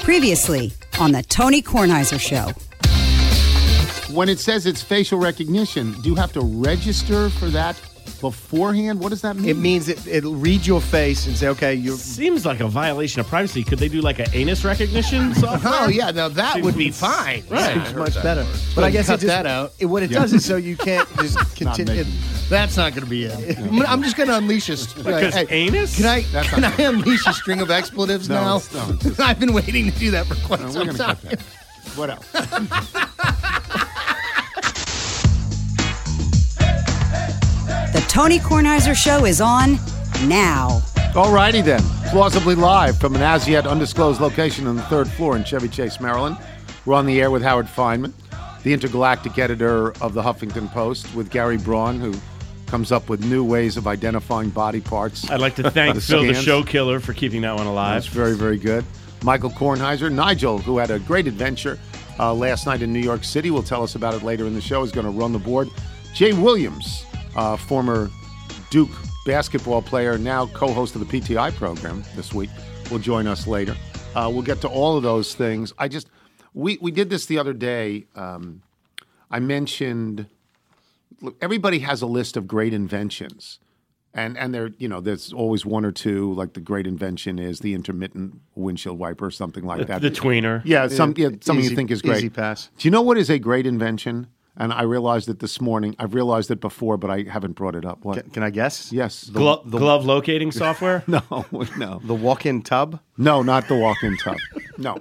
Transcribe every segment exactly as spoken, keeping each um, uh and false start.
Previously on the Tony Kornheiser Show. When it says it's facial recognition, do you have to register for that beforehand? What does that mean? It means it, it'll read your face and say, okay, you're... Seems like a violation of privacy. Could they do like an anus recognition software? Oh, yeah, now that Seems- would be fine. Right. Seems much better. But I guess cut it just, that out. It, what it Yeah. does is so you can't just continue. making- That's not going to be it. I'm- I'm just going to unleash a... st- Because hey, anus? Can I, That's can not- I unleash a string of expletives No, now? it's- no, it's just- I've been waiting to do that for quite No, we're some going to time. cut that. What else? The Tony Kornheiser Show is on now. All righty then. Plausibly live from an as-yet undisclosed location on the third floor in Chevy Chase, Maryland. We're on the air with Howard Feynman, the intergalactic editor of the Huffington Post, with Gary Braun, who comes up with new ways of identifying body parts. I'd like to thank The Phil the scans. show killer for keeping that one alive. That's very, very good. Michael Kornheiser. Nigel, who had a great adventure uh, last night in New York City, will tell us about it later in the show, is going to run the board. Jay Williams, uh, former Duke basketball player, now co-host of the P T I program this week, will join us later. Uh, we'll get to all of those things. I just, we, we did this the other day. Um, I mentioned, look, everybody has a list of great inventions. And and there, you know, there's always one or two, like the great invention is the intermittent windshield wiper or something like that. The tweener. Yeah, some, yeah, something Easy- you think is great. easy pass. Do you know what is a great invention? And I realized it this morning. I've realized it before, but I haven't brought it up. What? Can, can I guess? Yes. Glo- glove locating software? No, no. The walk-in tub? No, not the walk-in tub. No.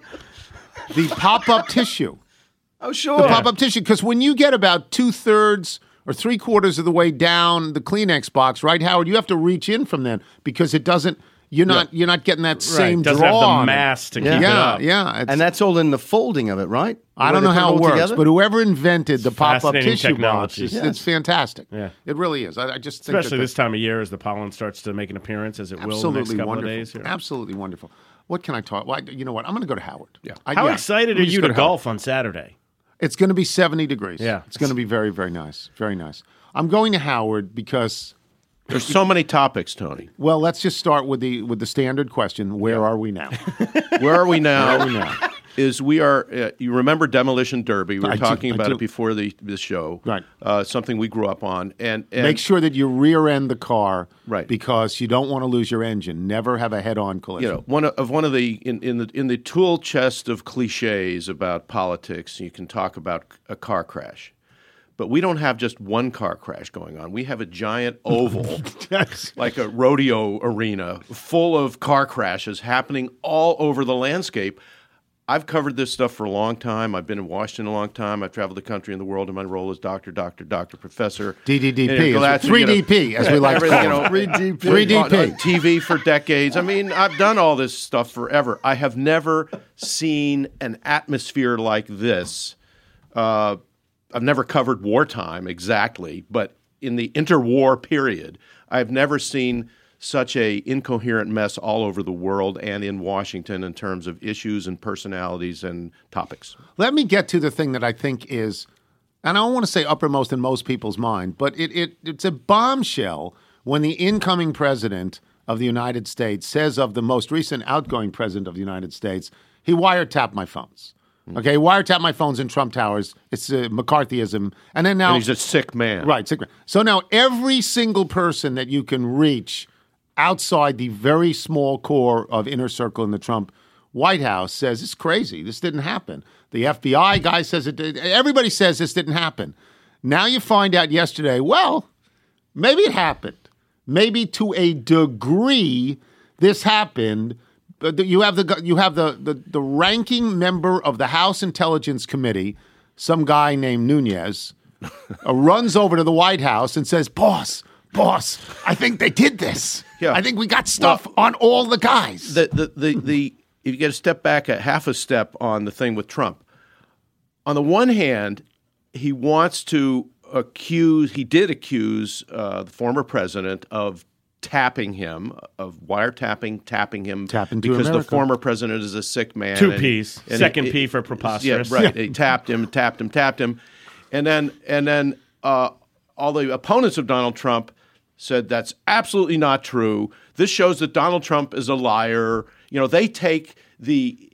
The pop-up tissue. Oh, sure. The pop-up tissue. Because when you get about two-thirds or three-quarters of the way down the Kleenex box, right, Howard, you have to reach in from then because it doesn't, you're not you're not getting that same Doesn't draw have the on it. mass to Yeah. keep it Yeah, up. yeah. It's- And that's all in the folding of it, right? I Where don't they know put how it all works, together? but whoever invented the pop-up fascinating tissue technology. box, it's, Yes. it's fantastic. Yeah. It really is. I, I just think Especially that this time of year as the pollen starts to make an appearance, as it will in the next absolutely couple wonderful. of days. Here. Absolutely wonderful. What can I talk? Well, I, you know what? I'm going to go to Howard. Yeah. I, How yeah. excited Let are me you just to go Howard. golf on Saturday? It's going to be seventy degrees. Yeah. It's going to be very, very nice. Very nice. I'm going to Howard because, There's so many topics, Tony. well, let's just start with the with the standard question: where are we now? Where are we now? Where are we now? Is we are. Uh, you remember Demolition Derby? We were I do- talking I about do. it before the the show. Right. Uh, something we grew up on, and, and Make sure that you rear end the car, Right. Because you don't want to lose your engine. Never have a head-on collision. you know one of, of one of the in, in the in the tool chest of cliches about politics. You can talk about a car crash. But we don't have just one car crash going on. We have a giant oval, Yes. like a rodeo arena, full of car crashes happening all over the landscape. I've covered this stuff for a long time. I've been in Washington a long time. I've traveled the country and the world in my role as doctor, doctor, doctor, professor. D D D P, And is- glad to, three you know, D P, as we like to everything, call it. you know, three D P. three D P. on, on T V for decades. I mean, I've done all this stuff forever. I have never seen an atmosphere like this. Uh, I've never covered wartime exactly, but in the interwar period, I've never seen such a incoherent mess all over the world and in Washington in terms of issues and personalities and topics. Let me get to the thing that I think is, and I don't want to say uppermost in most people's mind, but it, it it's a bombshell when the incoming president of the United States says of the most recent outgoing president of the United States, he wiretapped my phones. Okay, wiretap my phones in Trump Towers. It's uh, McCarthyism. And then now... And he's a sick man. Right, sick man. So now every single person that you can reach outside the very small core of inner circle in the Trump White House says, it's crazy. This didn't happen. The F B I guy says it did. Everybody says this didn't happen. Now you find out yesterday, well, maybe it happened. Maybe to a degree this happened. But you have the you have the, the the ranking member of the House Intelligence Committee, some guy named Nunez, uh, runs over to the White House and says, "Boss, boss, I think they did this. Yeah. I think we got stuff on all the guys." The, the, the, the, if you get a step back, a half a step on the thing with Trump, on the one hand, he wants to accuse, he did accuse uh, the former president of tapping him, of wiretapping, tapping him, Tapping to because America. the former president is a sick man. Two and- P's. and Second it- P for Yeah, preposterous. right. He tapped him, tapped him, tapped him, and then and then uh, all the opponents of Donald Trump said that's absolutely not true. This shows that Donald Trump is a liar. You know, they take the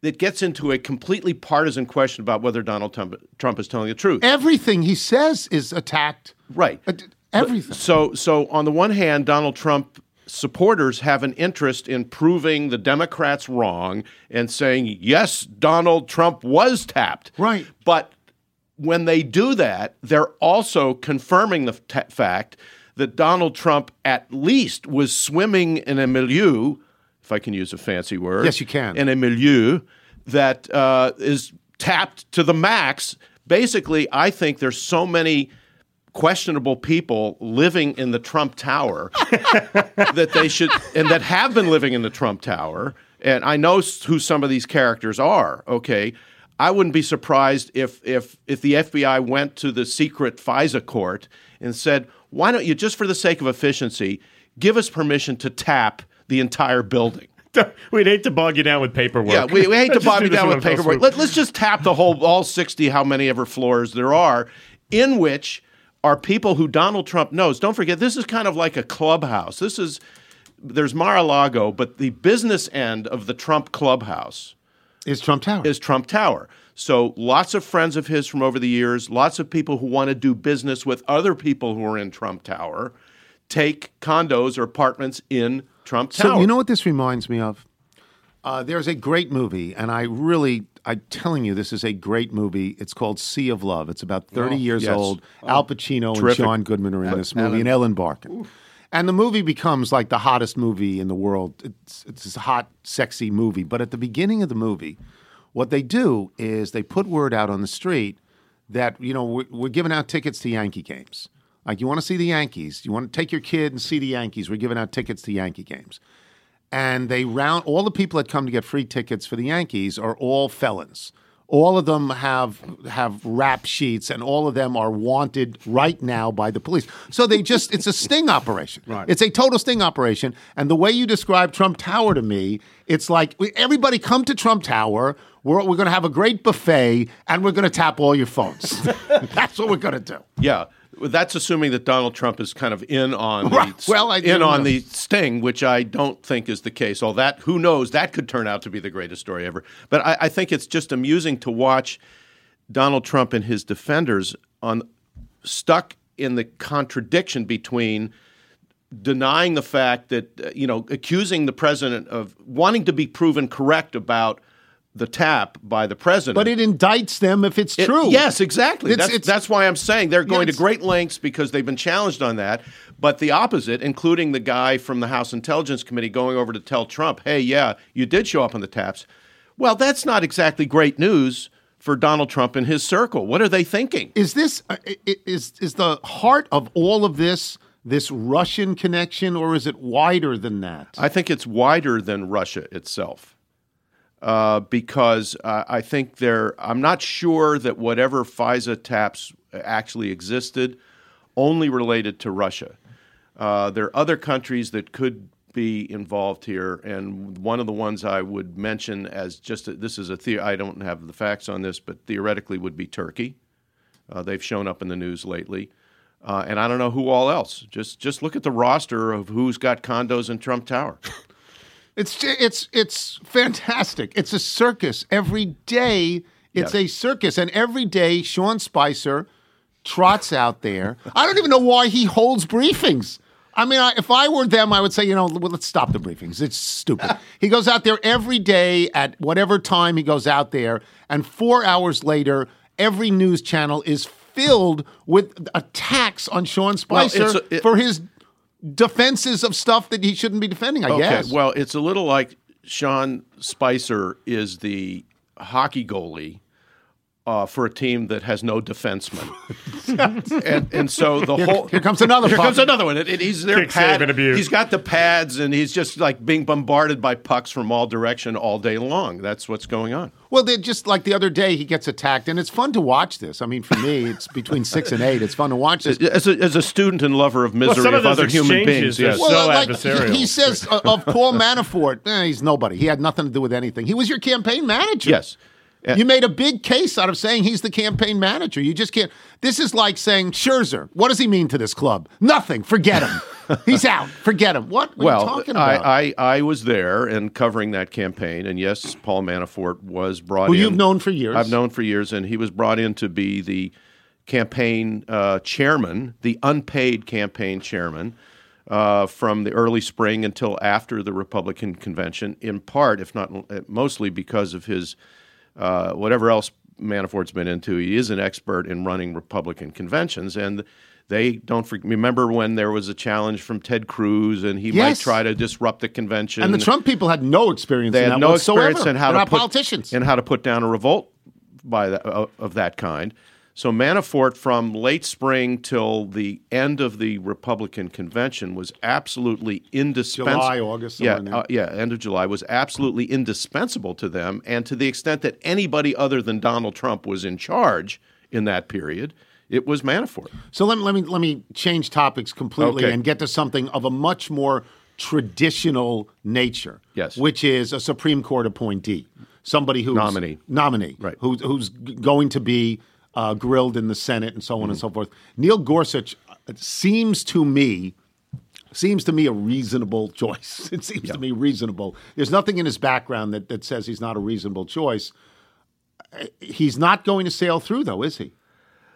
that gets into a completely partisan question about whether Donald Trump, Trump is telling the truth. Everything he says is attacked. Right. Uh, everything. So, so on the one hand, Donald Trump supporters have an interest in proving the Democrats wrong and saying, yes, Donald Trump was tapped. Right. But when they do that, they're also confirming the t- fact that Donald Trump at least was swimming in a milieu, if I can use a fancy word. Yes, you can. In a milieu that uh, is tapped to the max. Basically, I think there's so many questionable people living in the Trump Tower that they should, and that have been living in the Trump Tower, and I know who some of these characters are, okay? I wouldn't be surprised if if if the F B I went to the secret FISA court and said, why don't you, just for the sake of efficiency, give us permission to tap the entire building? We'd hate to bog you down with paperwork. Yeah, we, we hate to Let's just bog do you this down in with one fell paperwork. swoop. Let, let's just tap the whole, all sixty, how many ever floors there are, in which are people who Donald Trump knows. Don't forget, this is kind of like a clubhouse. This is, there's Mar-a-Lago, but the business end of the Trump clubhouse Is Trump Tower. is Trump Tower. So lots of friends of his from over the years, lots of people who want to do business with other people who are in Trump Tower, take condos or apartments in Trump Tower. So you know what this reminds me of? Uh, there's a great movie, and I really, I'm telling you, this is a great movie. It's called Sea of Love. It's about thirty Oh, years yes. old. Al Pacino Terrific. and John Goodman are in this movie, Ellen. and Ellen Barkin. And the movie becomes like the hottest movie in the world. It's, it's a hot, sexy movie. But at the beginning of the movie, what they do is they put word out on the street that, you know, we're, we're giving out tickets to Yankee games. Like, you want to see the Yankees. You want to take your kid and see the Yankees. We're giving out tickets to Yankee games. And they round all the people that come to get free tickets for the Yankees are all felons. All of them have have rap sheets, and all of them are wanted right now by the police. So they just, it's a sting operation. Right. It's a total sting operation. And the way you describe Trump Tower to me, it's like, we, everybody come to Trump Tower. We're, we're going to have a great buffet, and we're going to tap all your phones. That's what we're going to do. Yeah. That's assuming that Donald Trump is kind of in on the, Right. Well, I in don't on know. the sting, which I don't think is the case. All that, who knows? That could turn out to be the greatest story ever. But I, I think it's just amusing to watch Donald Trump and his defenders on stuck in the contradiction between denying the fact that uh, you know accusing the president of wanting to be proven correct about the tap by the president. But it indicts them if it's It- true. Yes, exactly. It's- that's, it's- that's why I'm saying they're going Yes. to great lengths because they've been challenged on that. But the opposite, including the guy from the House Intelligence Committee going over to tell Trump, hey, yeah, you did show up on the taps. Well, that's not exactly great news for Donald Trump and his circle. What are they thinking? Is this uh, i- i- is is the heart of all of this this Russian connection, or is it wider than that? I think it's wider than Russia itself. Uh, because uh, I think there, I'm not sure that whatever FISA taps actually existed only related to Russia. Uh, there are other countries that could be involved here, and one of the ones I would mention as just a, this is a the- I don't have the facts on this, but theoretically would be Turkey. Uh, they've shown up in the news lately, uh, and I don't know who all else. Just just look at the roster of who's got condos in Trump Tower. It's it's it's fantastic. It's a circus every day. It's Yes. a circus, and every day Sean Spicer trots out there. I don't even know why he holds briefings. I mean, I, if I were them, I would say, you know, well, let's stop the briefings. It's stupid. He goes out there every day at whatever time he goes out there, and four hours later, every news channel is filled with attacks on Sean Spicer it's a- it- for his defenses of stuff that he shouldn't be defending, I Okay, guess. well, it's a little like Sean Spicer is the hockey goalie uh, for a team that has no defenseman, and and so the Here- whole here comes another Here puck. comes another one. It, it- he's their Kick, save, pad. and abuse. He's got the pads, and he's just like being bombarded by pucks from all direction all day long. That's what's going on. Well, they're just like the other day, he gets attacked, and it's fun to watch this. I mean, for me, it's between six and eight. It's fun to watch this. As a, as a student and lover of misery some of of those other human exchanges beings, are yes. so- Well, like, adversarial. he says uh, of Paul Manafort, eh, he's nobody. He had nothing to do with anything. He was your campaign manager. yes. You made a big case out of saying he's the campaign manager. You just can't. This is like saying Scherzer. What does he mean to this club? Nothing. Forget him. He's out. Forget him. What? What well, are you talking about? I, I, I was there and covering that campaign, and yes, Paul Manafort was brought Who in. you've known for years. I've known for years, and he was brought in to be the campaign uh, chairman, the unpaid campaign chairman, uh, from the early spring until after the Republican convention, in part, if not mostly, because of his uh, whatever else Manafort's been into. He is an expert in running Republican conventions, and they don't for, remember when there was a challenge from Ted Cruz, and he Yes. might try to disrupt the convention. and the Trump people had no experience They in had that no whatsoever. experience in how They're to not put, politicians. in how to put down a revolt by that, of, of that kind. So Manafort, from late spring till the end of the Republican convention, was absolutely indispensable. July, August, yeah, somewhere in there. uh, yeah, end of July was absolutely indispensable to them, and to the extent that anybody other than Donald Trump was in charge in that period, it was Manafort. So let me, let me let me change topics completely Okay. and get to something of a much more traditional nature. Yes. Which is a Supreme Court appointee, somebody who's Nominee. nominee, Right. Who's who's g- going to be uh, grilled in the Senate and so on and Mm-hmm. so forth. Neil Gorsuch uh, seems to me seems to me a reasonable choice. It seems to me reasonable. There's nothing in his background that that says he's not a reasonable choice. Uh, He's not going to sail through, though, is he?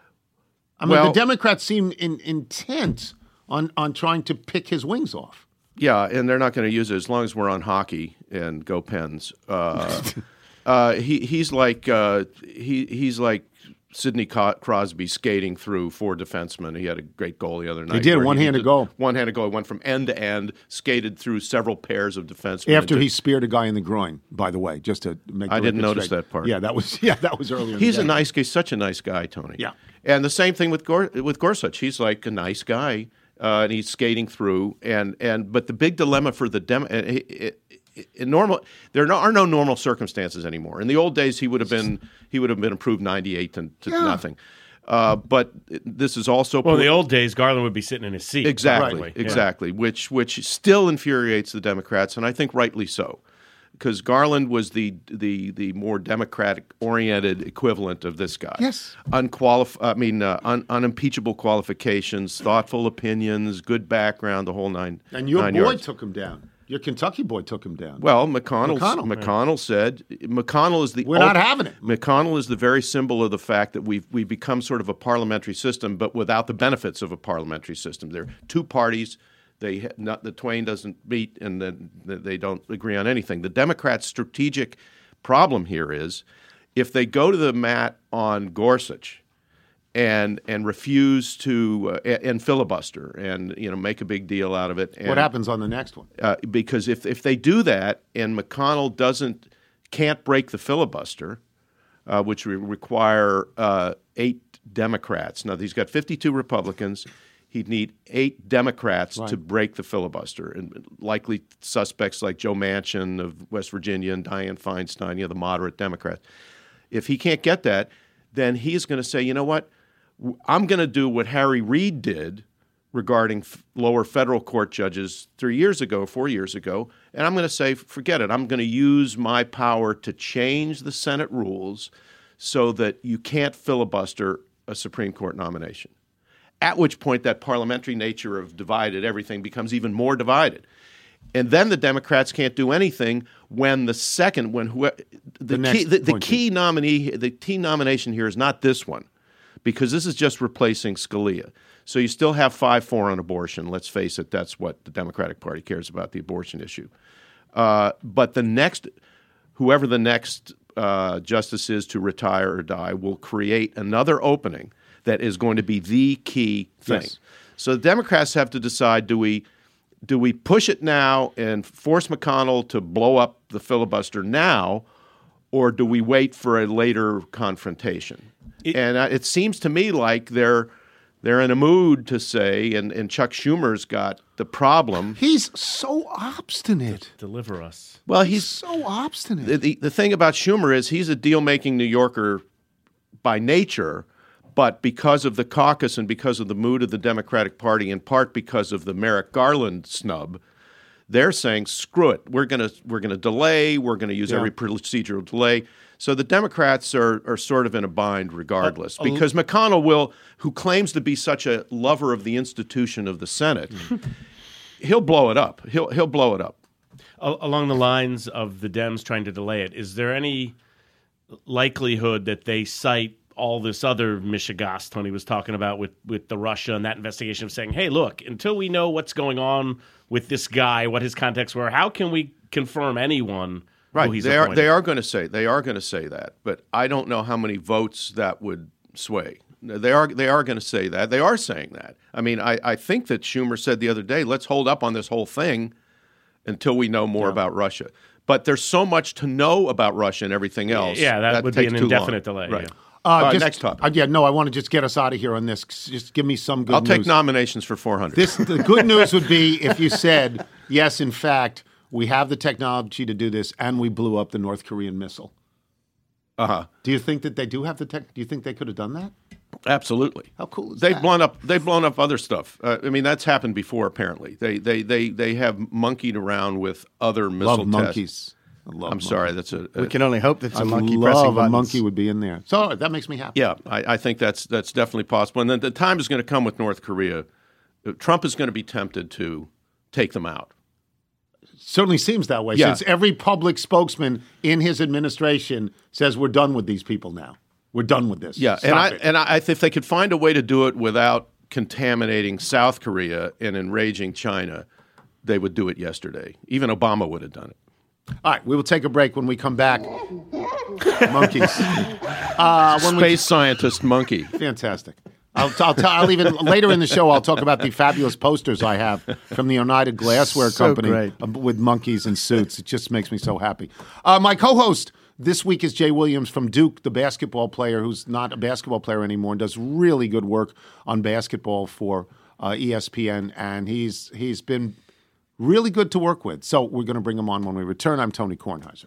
I mean, Well- the Democrats seem in, intent on, on trying to pick his wings off. Yeah, and they're not going to use it as long as we're on hockey and go Pens. Uh, uh, he he's like uh, he he's like Sidney Co- Crosby skating through four defensemen. He had a great goal the other night. did, where one-handed did- goal. One-handed goal. He went from end to end, skated through several pairs of defensemen. After and he to- speared a guy in the groin, by the way, just to make. The I didn't record notice straight. that part. Yeah, that was yeah, that was earlier. in He's the a day. nice guy, such a nice guy, Tony. Yeah. And the same thing with Gor- with Gorsuch. He's like a nice guy, uh, and he's skating through. And, and but the big dilemma for the Dem, it, it, it, in normal, there no- are no normal circumstances anymore. In the old days, he would have been he would have been approved ninety-eight to, to Yeah. nothing. Uh, but this is also Well, in the old days, Garland would be sitting in his seat. exactly probably. Yeah. exactly, which which still infuriates the Democrats, and I think rightly so. Because Garland was the the the more democratic oriented equivalent of this guy. Yes. Unqualif- I mean, uh, un- unimpeachable qualifications, thoughtful opinions, good background, the whole nine. And your nine boy yards. took him down. Your Kentucky boy took him down. Well, McConnell. McConnell. McConnell said McConnell is the. We're not having it. McConnell is the very symbol of the fact that we've we've become sort of a parliamentary system, but without the benefits of a parliamentary system. There are two parties. They ha- not the twain doesn't meet, and then they don't agree on anything. The Democrats' strategic problem here is if they go to the mat on Gorsuch and and refuse to uh, and, and filibuster and you know make a big deal out of it. And, What happens on the next one? uh, because if if they do that and McConnell doesn't can't break the filibuster, uh, which would require uh, eight Democrats. Now he's got fifty-two Republicans. He'd need eight Democrats Right. to break the filibuster, and likely suspects like Joe Manchin of West Virginia and Dianne Feinstein, you know, the moderate Democrats. If he can't get that, then he's going to say, you know what, I'm going to do what Harry Reid did regarding f- lower federal court judges three years ago, four years ago, and I'm going to say, forget it. I'm going to use my power to change the Senate rules so that you can't filibuster a Supreme Court nomination. At which point that parliamentary nature of divided everything becomes even more divided. And then the Democrats can't do anything when the second, when who, the, The key, next the, the point key nominee, the key nomination here is not this one, because this is just replacing Scalia. So you still have five four on abortion. Let's face it, that's what the Democratic Party cares about, the abortion issue. Uh, but the next, whoever the next uh, justice is to retire or die, will create another opening that is going to be the key thing. Yes. So the Democrats have to decide: do we do we push it now and force McConnell to blow up the filibuster now, or do we wait for a later confrontation? It- and uh, it seems to me like they're they're in a mood to say, and, and Chuck Schumer's got the problem. He's so obstinate. Deliver us. Well, He's he's so obstinate. the, the the thing about Schumer is he's a deal-making New Yorker by nature, but because of the caucus and because of the mood of the Democratic Party, in part because of the Merrick Garland snub, they're saying, screw it, we're going to we're going to delay, we're going to use Yeah. every procedural delay. So the Democrats are are sort of in a bind regardless, Uh, because McConnell will, who claims to be such a lover of the institution of the Senate, he'll blow it up. He'll he'll blow it up. A- along the lines of the Dems trying to delay it, is there any likelihood that they cite all this other mishegas Tony was talking about with, with the Russia and that investigation of saying, hey, look, until we know what's going on with this guy, what his contacts were, how can we confirm anyone Right. who he's they are appointed? they are going to say they are going to say that, but I don't know how many votes that would sway. They are they are going to say that. They are saying that. I mean, I, I think that Schumer said the other day, let's hold up on this whole thing until we know more yeah. about Russia. But there's so much to know about Russia and everything else. Yeah, that, that would be an indefinite long. delay. Right. Yeah. Uh, uh, just, next topic. Uh, yeah, no, I want to just get us out of here on this. Just give me some good I'll news. take nominations for four hundred. This, the good news would be if you said, yes, in fact, we have the technology to do this, and we blew up the North Korean missile. Uh-huh. Do you think that they do have the tech? Do you think they could have done that? Absolutely. How cool is they've that? blown up. They've blown up other stuff. Uh, I mean, that's happened before. Apparently, they they they they have monkeyed around with other missile love tests. monkeys. I love I'm monkeys. sorry. That's a, a We can only hope that it's I a monkey love pressing a buttons. monkey would be in there. So that makes me happy. yeah. I, I think that's that's definitely possible. And then the time is going to come with North Korea. Trump is going to be tempted to take them out. Certainly seems that way. Yeah. Since every public spokesman in his administration says we're done with these people now. We're done with this. Yeah, Stop and I it. and I, if they could find a way to do it without contaminating South Korea and enraging China, they would do it yesterday. Even Obama would have done it. All right, we will take a break. When we come back. Monkeys. Uh, when Space scientist monkey. we, fantastic. I'll, I'll, tell, I'll even later in the show. I'll talk about the fabulous posters I have from the United Glassware So Company great. uh, with monkeys in suits. It just makes me so happy. Uh, my co-host this week is Jay Williams from Duke, the basketball player who's not a basketball player anymore and does really good work on basketball for uh, E S P N, and he's he's been really good to work with. So we're going to bring him on when we return. I'm Tony Kornheiser.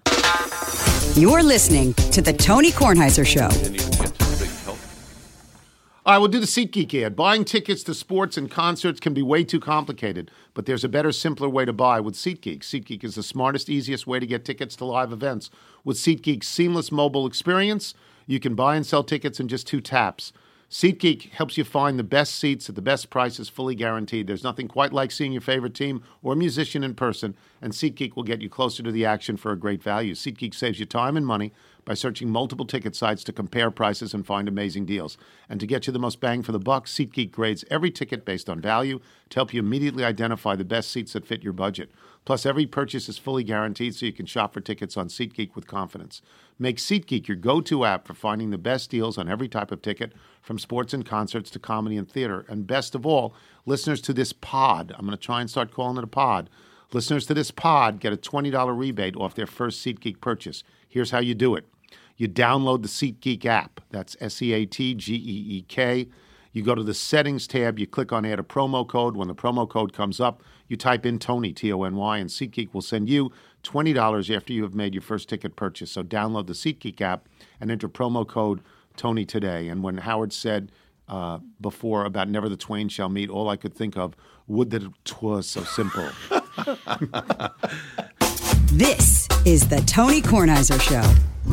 You're listening to The Tony Kornheiser Show. Didn't even get to the big help. All right, we'll do the SeatGeek ad. Buying tickets to sports and concerts can be way too complicated, but there's a better, simpler way to buy with SeatGeek. SeatGeek is the smartest, easiest way to get tickets to live events. With SeatGeek's seamless mobile experience, you can buy and sell tickets in just two taps. SeatGeek helps you find the best seats at the best prices, fully guaranteed. There's nothing quite like seeing your favorite team or musician in person, and SeatGeek will get you closer to the action for a great value. SeatGeek saves you time and money by searching multiple ticket sites to compare prices and find amazing deals. And to get you the most bang for the buck, SeatGeek grades every ticket based on value to help you immediately identify the best seats that fit your budget. Plus, every purchase is fully guaranteed so you can shop for tickets on SeatGeek with confidence. Make SeatGeek your go-to app for finding the best deals on every type of ticket, from sports and concerts to comedy and theater. And best of all, listeners to this pod, I'm going to try and start calling it a pod, listeners to this pod get a twenty dollars rebate off their first SeatGeek purchase. Here's how you do it. You download the SeatGeek app. That's S E A T G E E K. You go to the Settings tab. You click on Add a Promo Code. When the promo code comes up, you type in Tony, T O N Y, and SeatGeek will send you twenty dollars after you have made your first ticket purchase. So download the SeatGeek app and enter promo code Tony today. And when Howard said uh, before about never the twain shall meet, all I could think of, would that it was so simple. This is The Tony Kornheiser Show.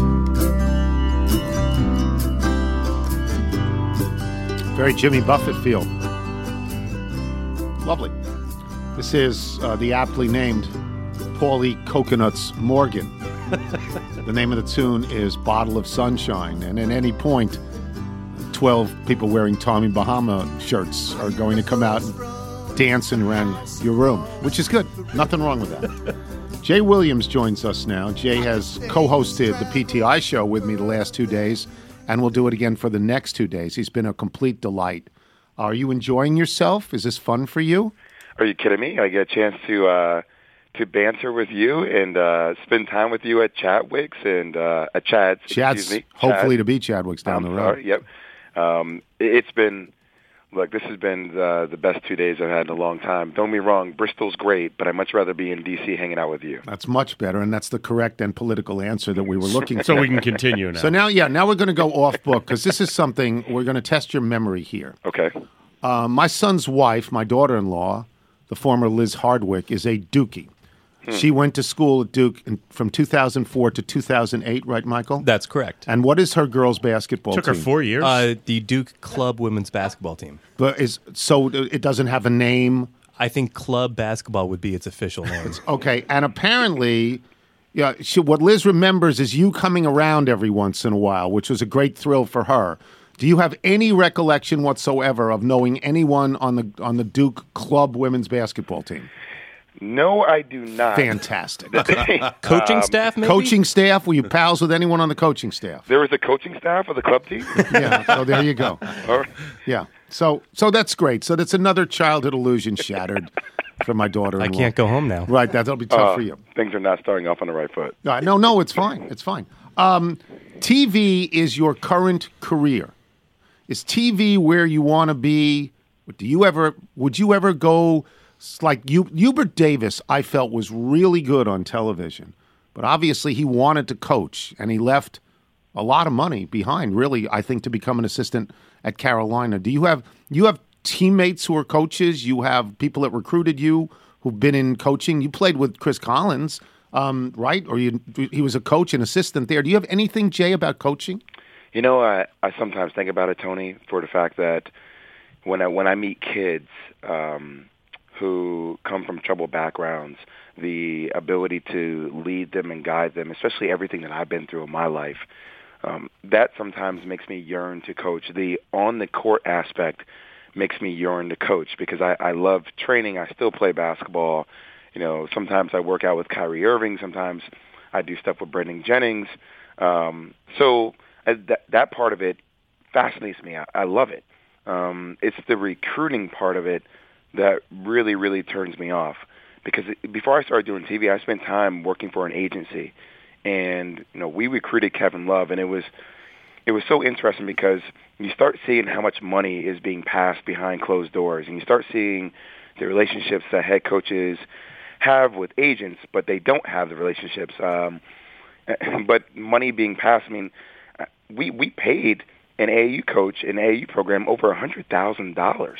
Very Jimmy Buffett feel. Lovely. This is uh, the aptly named Paulie Coconuts Morgan. The name of the tune is Bottle of Sunshine. And at any point, twelve people wearing Tommy Bahama shirts are going to come out and dancing around your room, which is good. Nothing wrong with that. Jay Williams joins us now. Jay has co-hosted the P T I show with me the last two days, and we'll do it again for the next two days. He's been a complete delight. Are you enjoying yourself? Is this fun for you? Are you kidding me? I get a chance to uh, to banter with you and uh, spend time with you at Chadwick's and uh, at Chad's. Chad's, excuse me. hopefully Chad's. to be Chadwick's down I'm the road. sorry, Yep. Um, it, it's been, look, this has been the, the best two days I've had in a long time. Don't get me wrong, Bristol's great, but I'd much rather be in D C hanging out with you. That's much better, and that's the correct and political answer that we were looking for. So we can continue now. So now, yeah, now we're going to go off book because this is something we're going to test your memory here. Okay. Uh, my son's wife, my daughter-in-law, the former Liz Hardwick, is a Dookie. Hmm. She went to school at Duke in, from two thousand four to two thousand eight, right, Michael? That's correct. And what is her girls' basketball Took team? her four years. Uh, the Duke Club women's basketball team. But is so it doesn't have a name. I think club basketball would be its official name. Okay, and apparently, yeah, she, what Liz remembers is you coming around every once in a while, which was a great thrill for her. Do you have any recollection whatsoever of knowing anyone on the on the Duke club women's basketball team? No, I do not. Fantastic. Coaching staff, maybe? Coaching staff? Were you pals with anyone on the coaching staff? There was a coaching staff of the club team? Yeah, so there you go. All right. Yeah, so so that's great. So that's another childhood illusion shattered for my daughter. I can't go home now. Right, that'll be tough Uh, for you. Things are not starting off on the right foot. No, no, no, it's fine. It's fine. Um, T V is your current career. Is T V where you want to be? Do you ever? Would you ever go? Like you, Hubert Davis, I felt was really good on television, but obviously he wanted to coach, and he left a lot of money behind. Really, I think to become an assistant at Carolina. Do you have you have teammates who are coaches? You have people that recruited you who've been in coaching. You played with Chris Collins, um, right? Or you, he was a coach and assistant there. Do you have anything, Jay, about coaching? You know, I, I sometimes think about it, Tony, for the fact that when I, when I meet kids um, who come from troubled backgrounds, the ability to lead them and guide them, especially everything that I've been through in my life, um, that sometimes makes me yearn to coach. The on-the-court aspect makes me yearn to coach because I, I love training. I still play basketball. You know, sometimes I work out with Kyrie Irving. Sometimes I do stuff with Brendan Jennings. Um, so uh, that, that part of it fascinates me. I, I love it. Um, it's the recruiting part of it that really, really turns me off. Because before I started doing T V, I spent time working for an agency, and you know we recruited Kevin Love, and it was it was so interesting because you start seeing how much money is being passed behind closed doors, and you start seeing the relationships that head coaches have with agents, but they don't have the relationships. Um, but money being passed. I mean, we we paid an A A U coach, an A A U program, over a hundred thousand dollars,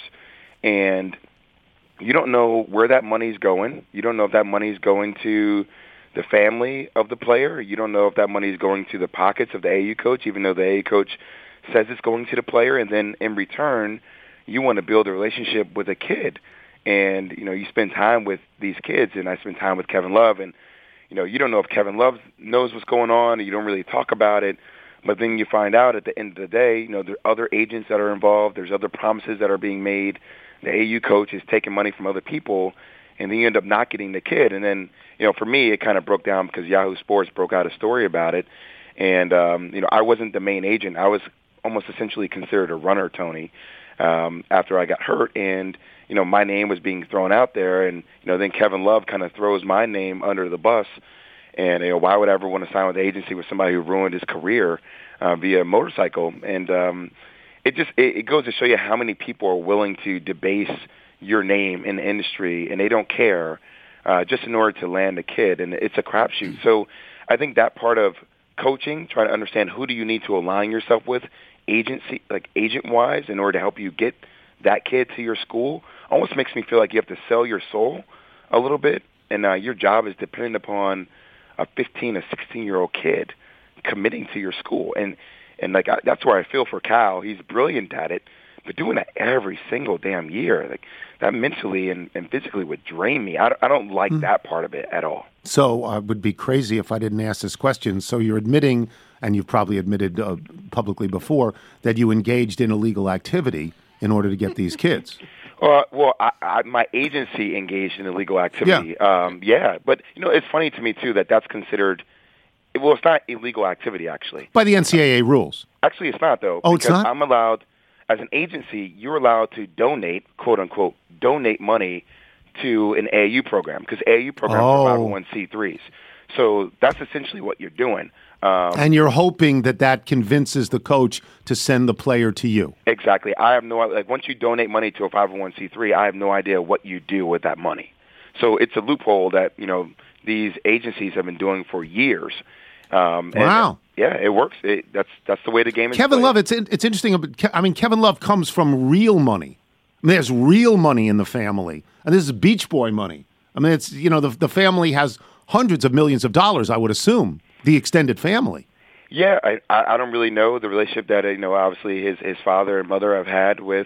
and you don't know where that money's going. You don't know if that money's going to the family of the player. You don't know if that money's going to the pockets of the A A U coach, even though the A A U coach says it's going to the player. And then in return, you want to build a relationship with a kid. And, you know, you spend time with these kids, and I spend time with Kevin Love. And, you know, you don't know if Kevin Love knows what's going on, and you don't really talk about it. But then you find out at the end of the day, you know, there are other agents that are involved. There's other promises that are being made. The A A U coach is taking money from other people, and then you end up not getting the kid. And then, you know, for me, it kind of broke down because Yahoo Sports broke out a story about it. And, um, you know, I wasn't the main agent. I was almost essentially considered a runner, Tony, um, after I got hurt. And, you know, my name was being thrown out there. And, you know, then Kevin Love kind of throws my name under the bus. And, you know, why would I ever want to sign with the agency with somebody who ruined his career uh, via motorcycle? And, um It just it, it goes to show you how many people are willing to debase your name in the industry, and they don't care uh, just in order to land a kid, and it's a crapshoot. So I think that part of coaching, trying to understand who do you need to align yourself with, agency like agent-wise, in order to help you get that kid to your school, almost makes me feel like you have to sell your soul a little bit, and uh, your job is dependent upon a fifteen, a sixteen-year-old kid committing to your school, and. And like I, that's where I feel for Cal. He's brilliant at it, but doing that every single damn year, like that mentally and, and physically would drain me. I, I don't like mm. that part of it at all. So I would be crazy if I didn't ask this question. So you're admitting, and you've probably admitted uh, publicly before, that you engaged in illegal activity in order to get these kids. Uh, well, I, I, my agency engaged in illegal activity. Yeah. Um, yeah, but you know, it's funny to me too that that's considered. Well, it's not illegal activity, actually. By the N C double A rules. Actually, it's not, though. Oh, it's not? I'm allowed, as an agency, you're allowed to donate, quote-unquote, donate money to an A A U program, because A A U programs oh. are five oh one c threes. So that's essentially what you're doing. Um, and you're hoping that that convinces the coach to send the player to you. Exactly. I have no like once you donate money to a five oh one c three, I have no idea what you do with that money. So it's a loophole that, you know, these agencies have been doing for years. Um, wow. And, yeah, it works. It, that's that's the way the game is Kevin played. Love, it's it's interesting. I mean, Kevin Love comes from real money. I mean, there's real money in the family, and this is Beach Boy money. I mean, it's you know the the family has hundreds of millions of dollars. I would assume the extended family. Yeah, I I don't really know the relationship that you know obviously his his father and mother have had with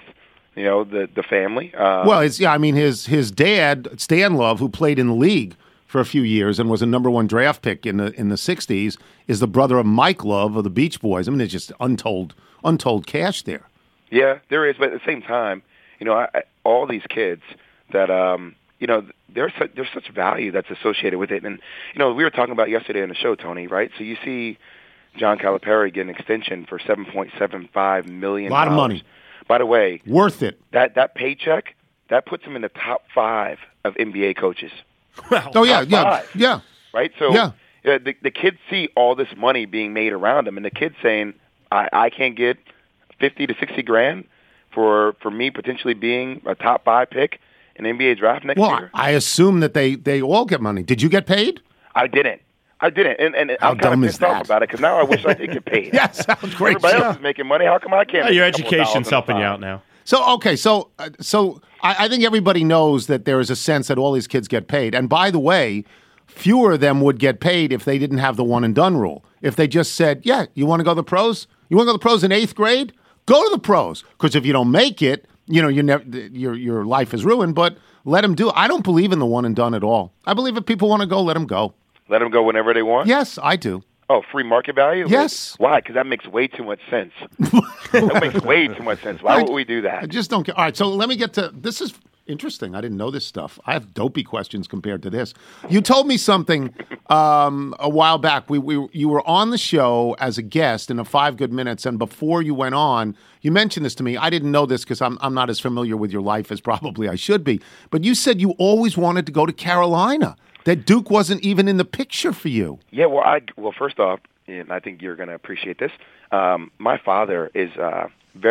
you know, the the family. Uh, Well, it's yeah. I mean, his his dad, Stan Love, who played in the league for a few years and was a number one draft pick in the in the sixties, is the brother of Mike Love of the Beach Boys. I mean, there's just untold untold cash there. yeah, there is, but at the same time, you know, I, I, all these kids that um, you know, there's such, there's such value that's associated with it, and you know, we were talking about yesterday on the show, Tony, right? So you see John Calipari get an extension for seven point seven five million dollars. A lot of money. By the way, Worth it. that that paycheck that puts him in the top five of N B A coaches. Oh yeah, Top yeah, five. yeah. Right? So Yeah. uh, the the kids see all this money being made around them, and the kids saying, "I, I can't get fifty to sixty grand for for me potentially being a top five pick in N B A draft next Well, year." I assume that they they all get money. Did you get paid? I didn't. I didn't, and, and How I'm kind dumb of is pissed off that? about it because now I wish I did get paid. Yeah, sounds great. Everybody Yeah. else is making money. How come I can't? Yeah, make your a couple education's thousand helping you a out time? now. So okay, so uh, so I, I think everybody knows that there is a sense that all these kids get paid. And by the way, fewer of them would get paid if they didn't have the one and done rule. If they just said, "Yeah, you want to go to the pros? You want to go to the pros in eighth grade? Go to the pros." Because if you don't make it, you know, you never your your life is ruined. But let them do it. I don't believe in the one and done at all. I believe if people want to go, let them go. Let them go whenever they want. Yes, I do. Oh, free market value? Yes. Why? Because that makes way too much sense. That makes way too much sense. Why I- would we do that? I just don't care. All right, so let me get to this. Is interesting. I didn't know this stuff. I have dopey questions compared to this. You told me something um, a while back. We, we you were on the show as a guest in a Five Good Minutes, and before you went on, you mentioned this to me. I didn't know this because I'm I'm not as familiar with your life as probably I should be. But you said you always wanted to go to Carolina. That Duke wasn't even in the picture for you. Yeah, well, I well, first off, and I think you're going to appreciate this. Um, my father is uh,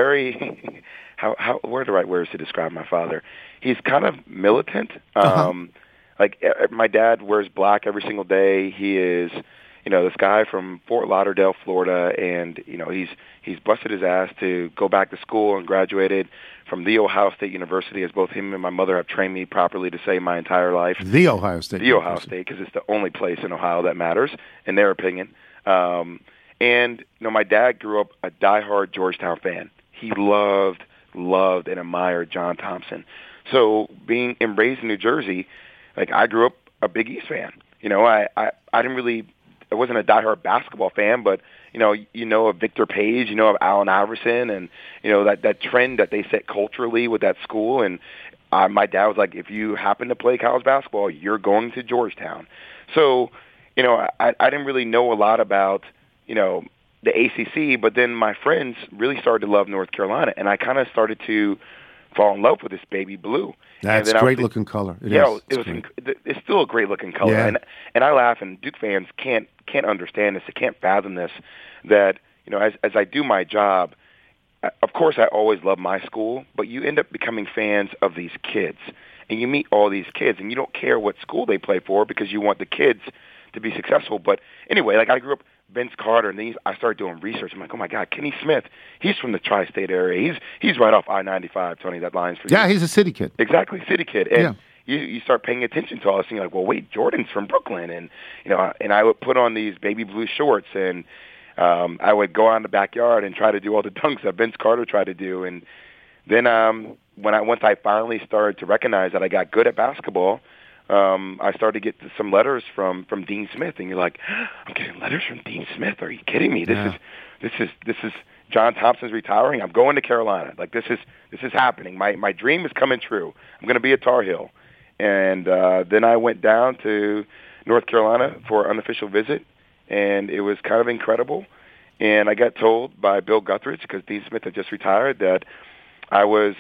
very how how what are the right words to describe my father? He's kind of militant. Um, Uh-huh. Like uh, my dad wears black every single day. He is, you know, this guy from Fort Lauderdale, Florida, and you know he's he's busted his ass to go back to school and graduated from the Ohio State University, as both him and my mother have trained me properly to say my entire life. The Ohio State. The Ohio University. State, because it's the only place in Ohio that matters, in their opinion. Um, and, you know, my dad grew up a diehard Georgetown fan. He loved, loved, and admired John Thompson. So being and raised in New Jersey, like, I grew up a Big East fan. You know, I, I, I didn't really – I wasn't a diehard basketball fan, but – you know, you know of Victor Page, you know of Allen Iverson, and you know that that trend that they set culturally with that school. And uh, my dad was like, if you happen to play college basketball, you're going to Georgetown. So, you know, I, I didn't really know a lot about, you know, the A C C, but then my friends really started to love North Carolina, and I kind of started to fall in love with this baby blue. That's And then I great was- looking color. It yeah, is. it was. It's great. inc- It's still a great looking color, Yeah. and and I laugh. And Duke fans can't can't understand this. They can't fathom this. That you know, as as I do my job, uh, of course I always love my school, but you end up becoming fans of these kids, and you meet all these kids, and you don't care what school they play for because you want the kids to be successful. But anyway, like I grew up Vince Carter, and then he's- I started doing research. I'm like, oh my God, Kenny Smith. He's from the tri-state area. He's he's right off I ninety-five. Tony, that line's for you. Yeah, he's a city kid. Exactly, city kid. And Yeah. you you start paying attention to all this, and you're like, well, wait, Jordan's from Brooklyn, and you know, and I would put on these baby blue shorts, and um, I would go out in the backyard and try to do all the dunks that Vince Carter tried to do, and then um, when I once I finally started to recognize that I got good at basketball, um, I started to get some letters from from Dean Smith, and you're like, I'm getting letters from Dean Smith. Are you kidding me? This Yeah. is this is this is John Thompson's retiring. I'm going to Carolina. Like this is this is happening. My my dream is coming true. I'm going to be a Tar Heel. And uh, then I went down to North Carolina for an unofficial visit, and it was kind of incredible. And I got told by Bill Guthridge, because Dean Smith had just retired, that I was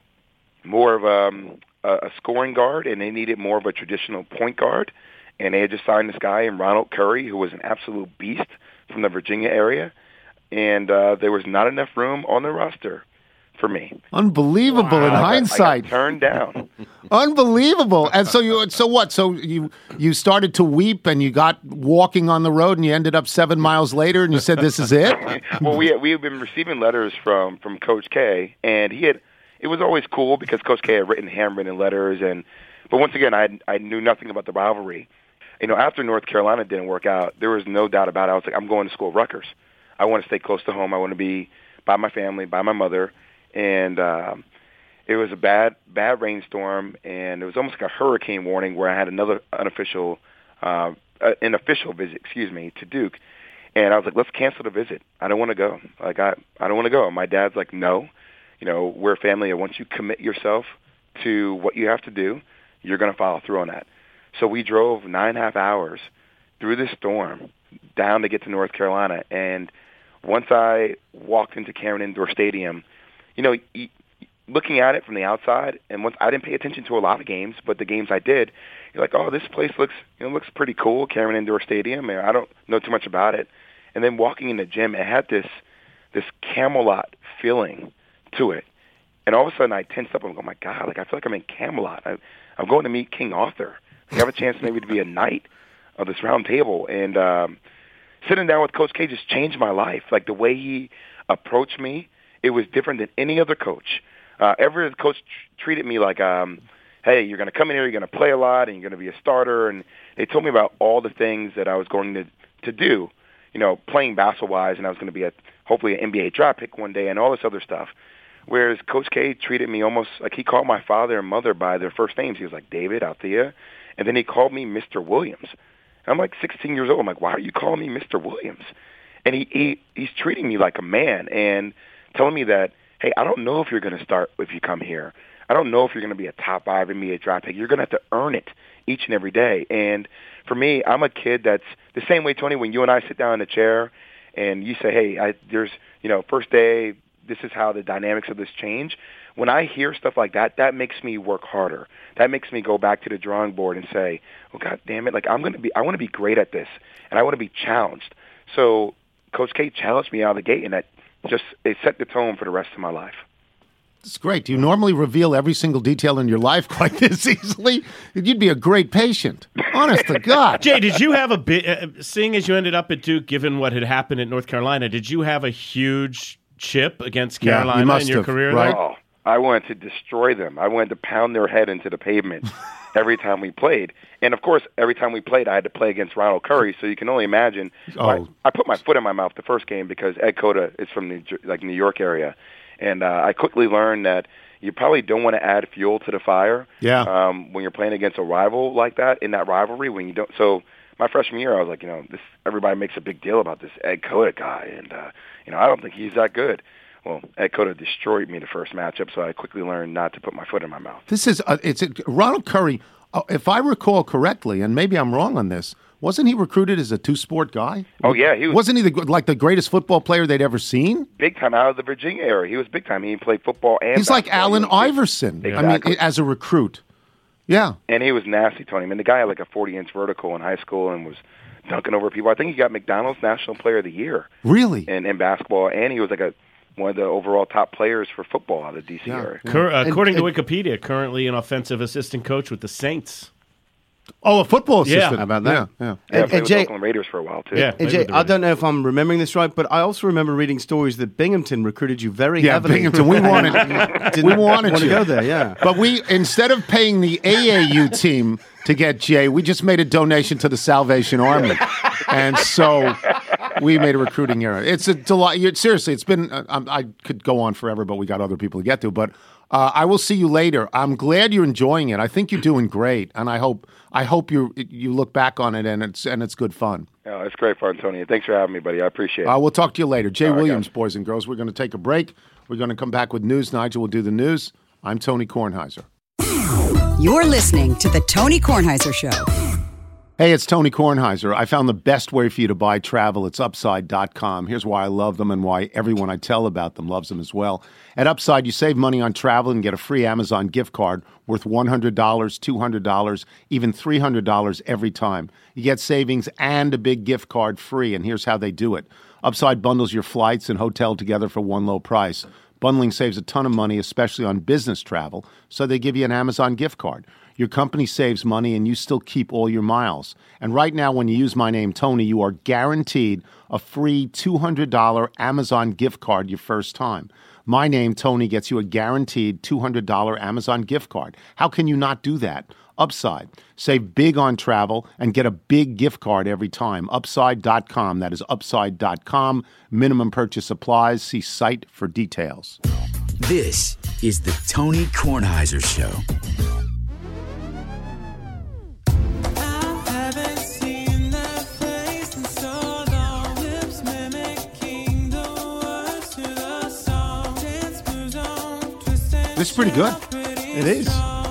more of um, a, a scoring guard, and they needed more of a traditional point guard. And they had just signed this guy in Ronald Curry, who was an absolute beast from the Virginia area. And uh, there was not enough room on the roster for me. Unbelievable in I got- I got hindsight. turned down. Unbelievable. And so you so what? So you you started to weep and you got walking on the road and you ended up seven miles later and you said this is it? Well, we we had been receiving letters from from Coach K, and he had. It was always cool because Coach K had written handwritten letters, and but once again, I I knew nothing about the rivalry. You know, after North Carolina didn't work out, there was no doubt about it. I was like, I'm going to school at Rutgers. I want to stay close to home. I want to be by my family, by my mother, and um, it was a bad bad rainstorm, and it was almost like a hurricane warning where I had another unofficial, uh, uh, an official visit, excuse me, to Duke. And I was like, let's cancel the visit. I don't want to go. Like, I, I don't want to go. And my dad's like, no. You know, we're a family, and once you commit yourself to what you have to do, you're going to follow through on that. So we drove nine and a half hours through this storm down to get to North Carolina. And once I walked into Cameron Indoor Stadium, you know, looking at it from the outside, and once I didn't pay attention to a lot of games, but the games I did, you're like, oh, this place looks, you know, looks pretty cool, Cameron Indoor Stadium. And I don't know too much about it. And then walking in the gym, it had this this Camelot feeling to it. And all of a sudden, I tensed up. I'm like, oh, my God, like, I feel like I'm in Camelot. I, I'm going to meet King Arthur. I have a chance maybe to be a knight of this round table. And um, sitting down with Coach K just changed my life. Like, the way he approached me, it was different than any other coach. Uh, every other coach tr- treated me like, um, hey, you're going to come in here, you're going to play a lot, and you're going to be a starter. And they told me about all the things that I was going to, to do, you know, playing basketball-wise, and I was going to be a, hopefully an N B A draft pick one day and all this other stuff. Whereas Coach K treated me almost like he called my father and mother by their first names. He was like, David, Althea. And then he called me Mister Williams. I'm like sixteen years old. I'm like, why are you calling me Mister Williams? And he, he he's treating me like a man and telling me that, hey, I don't know if you're going to start if you come here. I don't know if you're going to be a top five N B A draft pick. You're going to have to earn it each and every day. And for me, I'm a kid that's the same way, Tony, when you and I sit down in a chair and you say, hey, I, there's, you know, first day, this is how the dynamics of this change. When I hear stuff like that, that makes me work harder. That makes me go back to the drawing board and say, oh, God damn it, like I'm going to be, I want to be great at this, and I want to be challenged. So Coach K challenged me out of the gate, and that just, it set the tone for the rest of my life. It's great. Do you normally reveal every single detail in your life quite this easily? You'd be a great patient. Honest to God. Jay, did you have a bit, uh, seeing as you ended up at Duke, given what had happened at North Carolina, did you have a huge chip against Carolina yeah, you must in your have, career? Right? Oh, I wanted to destroy them. I wanted to pound their head into the pavement every time we played. And, of course, every time we played, I had to play against Ronald Curry, so you can only imagine. Oh. I, I put my foot in my mouth the first game because Ed Cota is from the like New York area. And uh, I quickly learned that you probably don't want to add fuel to the fire yeah. um, when you're playing against a rival like that in that rivalry. When you don't, so my freshman year, I was like, you know, this everybody makes a big deal about this Ed Cota guy, and uh, you know, I don't think he's that good. Well, Ed Cota destroyed me the first matchup, so I quickly learned not to put my foot in my mouth. This is uh, it's a, Ronald Curry. Uh, if I recall correctly, and maybe I'm wrong on this, wasn't he recruited as a two-sport guy? Oh yeah, he was. Wasn't he the, like the greatest football player they'd ever seen? Big time out of the Virginia area. He was big time. He played football and he's like basketball. Allen He was big. Iverson. Exactly. I mean, as a recruit. Yeah. And he was nasty, Tony. I mean, the guy had like a forty-inch vertical in high school and was dunking over people. I think he got McDonald's National Player of the Year. Really? In, in basketball, and he was like a one of the overall top players for football out of the D C Yeah. area. Cur- uh, And- according and- to Wikipedia, currently an offensive assistant coach with the Saints. Oh, a football Yeah. assistant. How about that? Yeah. yeah. Yeah, And- played and with Jay- Oakland Raiders for a while too. Yeah. And Played Jay, with the I don't Raiders. know if I'm remembering this right, but I also remember reading stories that Binghamton recruited you very Yeah, heavily. Binghamton. We wanted, Didn't we wanted want you. to go there, yeah. But we, instead of paying the A A U team to get Jay, we just made a donation to the Salvation Army. And so we made a recruiting error. It's a delight. You're, seriously, it's been, uh, I, I could go on forever, but we got other people to get to. But uh, I will see you later. I'm glad you're enjoying it. I think you're doing great. And I hope I hope you you look back on it and it's and it's good fun. Oh, it's great fun, Tony. Thanks for having me, buddy. I appreciate it. Uh, we'll talk to you later. Jay All right, Williams, guys. boys and girls. We're going to take a break. We're going to come back with news. Nigel will do the news. I'm Tony Kornheiser. You're listening to The Tony Kornheiser Show. Hey, it's Tony Kornheiser. I found the best way for you to buy travel. It's Upside dot com. Here's why I love them and why everyone I tell about them loves them as well. At Upside, you save money on travel and get a free Amazon gift card worth one hundred dollars, two hundred dollars, even three hundred dollars every time. You get savings and a big gift card free, and here's how they do it. Upside bundles your flights and hotel together for one low price. Bundling saves a ton of money, especially on business travel, so they give you an Amazon gift card. Your company saves money and you still keep all your miles. And right now, when you use my name, Tony, you are guaranteed a free two hundred dollars Amazon gift card your first time. My name, Tony, gets you a guaranteed two hundred dollars Amazon gift card. How can you not do that? Upside. Save big on travel and get a big gift card every time. Upside dot com. That is upside dot com. Minimum purchase applies. See site for details. This is the Tony Kornheiser Show. This is pretty good. It is.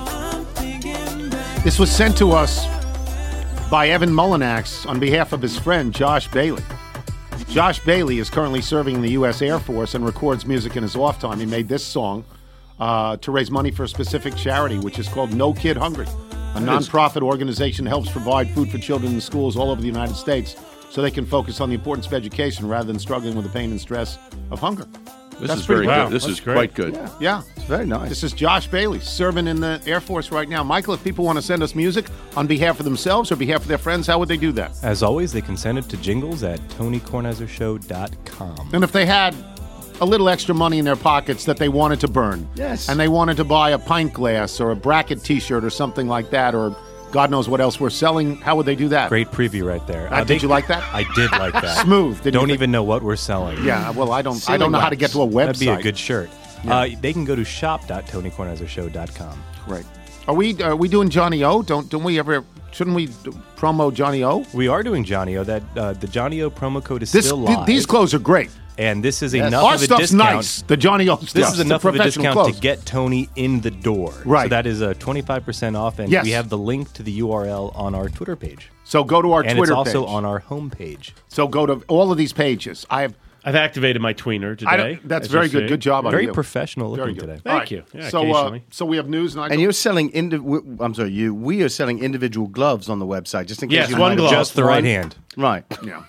This was sent to us by Evan Mullinax on behalf of his friend Josh Bailey. Josh Bailey is currently serving in the U S Air Force and records music in his off time. He made this song uh, to raise money for a specific charity, which is called No Kid Hungry. A nonprofit organization helps provide food for children in schools all over the United States so they can focus on the importance of education rather than struggling with the pain and stress of hunger. This That's is very pretty good. wow. This That's is great. quite good. Yeah. yeah. It's very nice. This is Josh Bailey, serving in the Air Force right now. Michael, if people want to send us music on behalf of themselves or behalf of their friends, how would they do that? As always, they can send it to jingles at tony kornheiser show dot com. And if they had a little extra money in their pockets that they wanted to burn, Yes. and they wanted to buy a pint glass or a bracket T-shirt or something like that, or God knows what else we're selling, how would they do that? Great preview right there. Uh, did you like that? I did like that. Smooth. Didn't you Don't think? even know what we're selling. Yeah, well, I don't. I Ceiling don't know how to wax. get to a website. That'd be a good shirt. Uh, they can go to shop dot tony kornheiser show dot com. Right. Are we? Are we doing Johnny O? Don't? Don't we ever? Shouldn't we do, promo Johnny O? We are doing Johnny O. That uh, the Johnny O promo code is This. still th- live. these clothes are great. and this is Yes. enough Our of a stuff's discount. nice. The Johnny O stuff. This is enough the of a professional discount clothes. to get Tony in the door. Right. So that is a twenty-five percent off, and Yes. we have the link to the U R L on our Twitter page. So go to our and Twitter it's also page. on our homepage. So go to all of these pages. I have. I've activated my tweener today. I don't, that's as very you good. see. Good job on Very you. professional Very looking good. today. Thank All right. you. Yeah, so, uh, occasionally. so we have news, Nigel. And you're selling, indi- w- I'm sorry, you, we are selling individual gloves on the website, just in case Yes, you one might have- glove. Just the right One- hand. Right. yeah.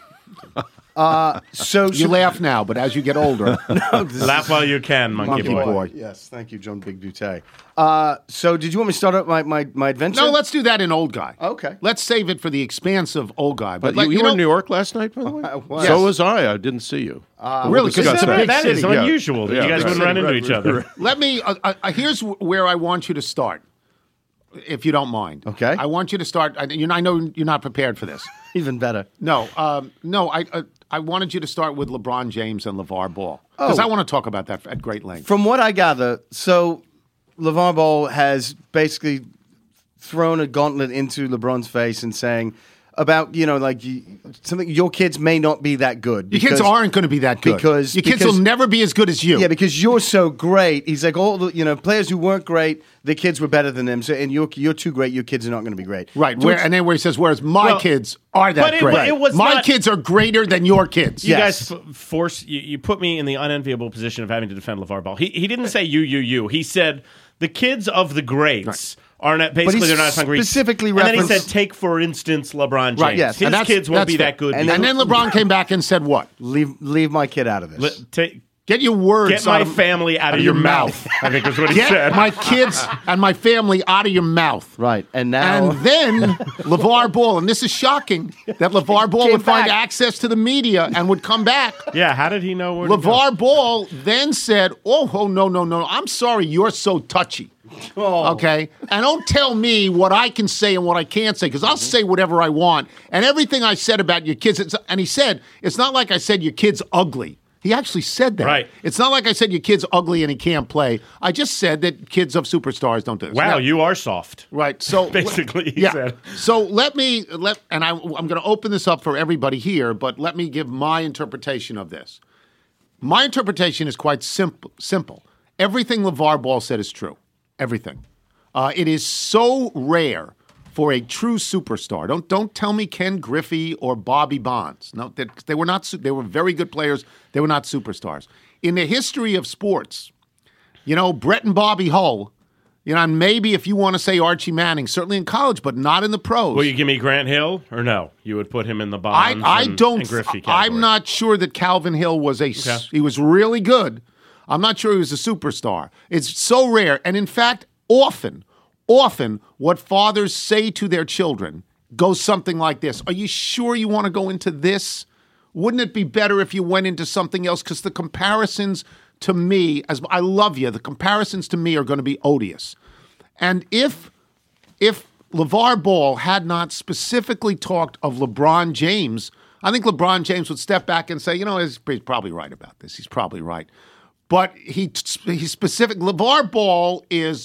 So, You so laugh now, but as you get older, Laugh while you can, monkey, Monkey boy. boy. Yes, thank you, John Big Dute. Uh, so, did you want me to start up my, my, my adventure? no, let's do that in Old Guy. Okay. Let's save it for the expansive Old Guy. But let- you, you were know, in New York last night, by the way? I was. So Yes. was I. I didn't see you. really, because discuss it's a that. big That is city. Yeah. unusual that Yeah, you guys right. wouldn't run into Right, each right, other. right. Let me. Uh, uh, here's where I want you to start, if you don't mind. Okay. I want you to start. I, you know, I know you're not prepared for this. Even better. No, um, no. I uh, I wanted you to start with LeBron James and LeVar Ball because Oh. I want to talk about that at great length. From what I gather, so LeVar Ball has basically thrown a gauntlet into LeBron's face and saying about, you know, like you, something, your kids may not be that good. Your kids because- aren't going to be that good because- your kids because- will never be as good as you. Yeah, because you're so great. He's like, all the, you know, players who weren't great, the kids were better than them. So, and you're you're too great. Your kids are not going to be great. Right, So where, it's- and then where he says, whereas my Well, kids are that but it- great. it was my not- kids are greater than your kids. You Yes. guys f- force you, you put me in the unenviable position of having to defend LeVar Ball. He he didn't say you you you. He said the kids of the greats are not basically he they're not as hungry. specifically and then he referenced- said, take for instance LeBron James. Right, yes, His and that's- kids won't that's be fair. that good. And And then LeBron came back and said, what? leave leave my kid out of this. Let- take, Get your words get my out of, family out of your mouth. I think is what he Get said. my kids and my family out of your mouth. right, and now And then LeVar Ball, and this is shocking, that LeVar Ball Came would find back. access to the media and would come back. Yeah, how did he know where to go? LeVar Ball then said, oh, oh, no, no, no, I'm sorry, you're so touchy. Oh. Okay? And don't tell me what I can say and what I can't say, because I'll say whatever I want. And everything I said about your kids, it's, and he said, it's not like I said your kid's ugly. He actually said that. Right. It's not like I said your kid's ugly and he can't play. I just said that kids of superstars don't do this. Wow, Now- you are soft. Right. So Basically, he yeah. said. So let me let, and I, I'm going to open this up for everybody here, but let me give my interpretation of this. My interpretation is quite simple. Simple. Everything LeVar Ball said is true. Everything. Uh, it is so rare for a true superstar. Don't don't tell me Ken Griffey or Bobby Bonds. No, they, they were not. su- They were very good players. They were not superstars. In the history of sports, you know, Brett and Bobby Hull. You know, and maybe if you want to say Archie Manning, certainly in college, but not in the pros. Will you give me Grant Hill or no? You would put him in the I, Bonds I and, don't. and Griffey category. I'm not sure that Calvin Hill was a. s- Okay. He was really good. I'm not sure he was a superstar. It's so rare, and in fact, often, often, what fathers say to their children goes something like this: "Are you sure you want to go into this? Wouldn't it be better if you went into something else?" Because the comparisons to me, as I love you, the comparisons to me are going to be odious. And if if LeVar Ball had not specifically talked of LeBron James, I think LeBron James would step back and say, you know, he's, he's probably right about this. He's probably right. but he he's specific. LeVar Ball is.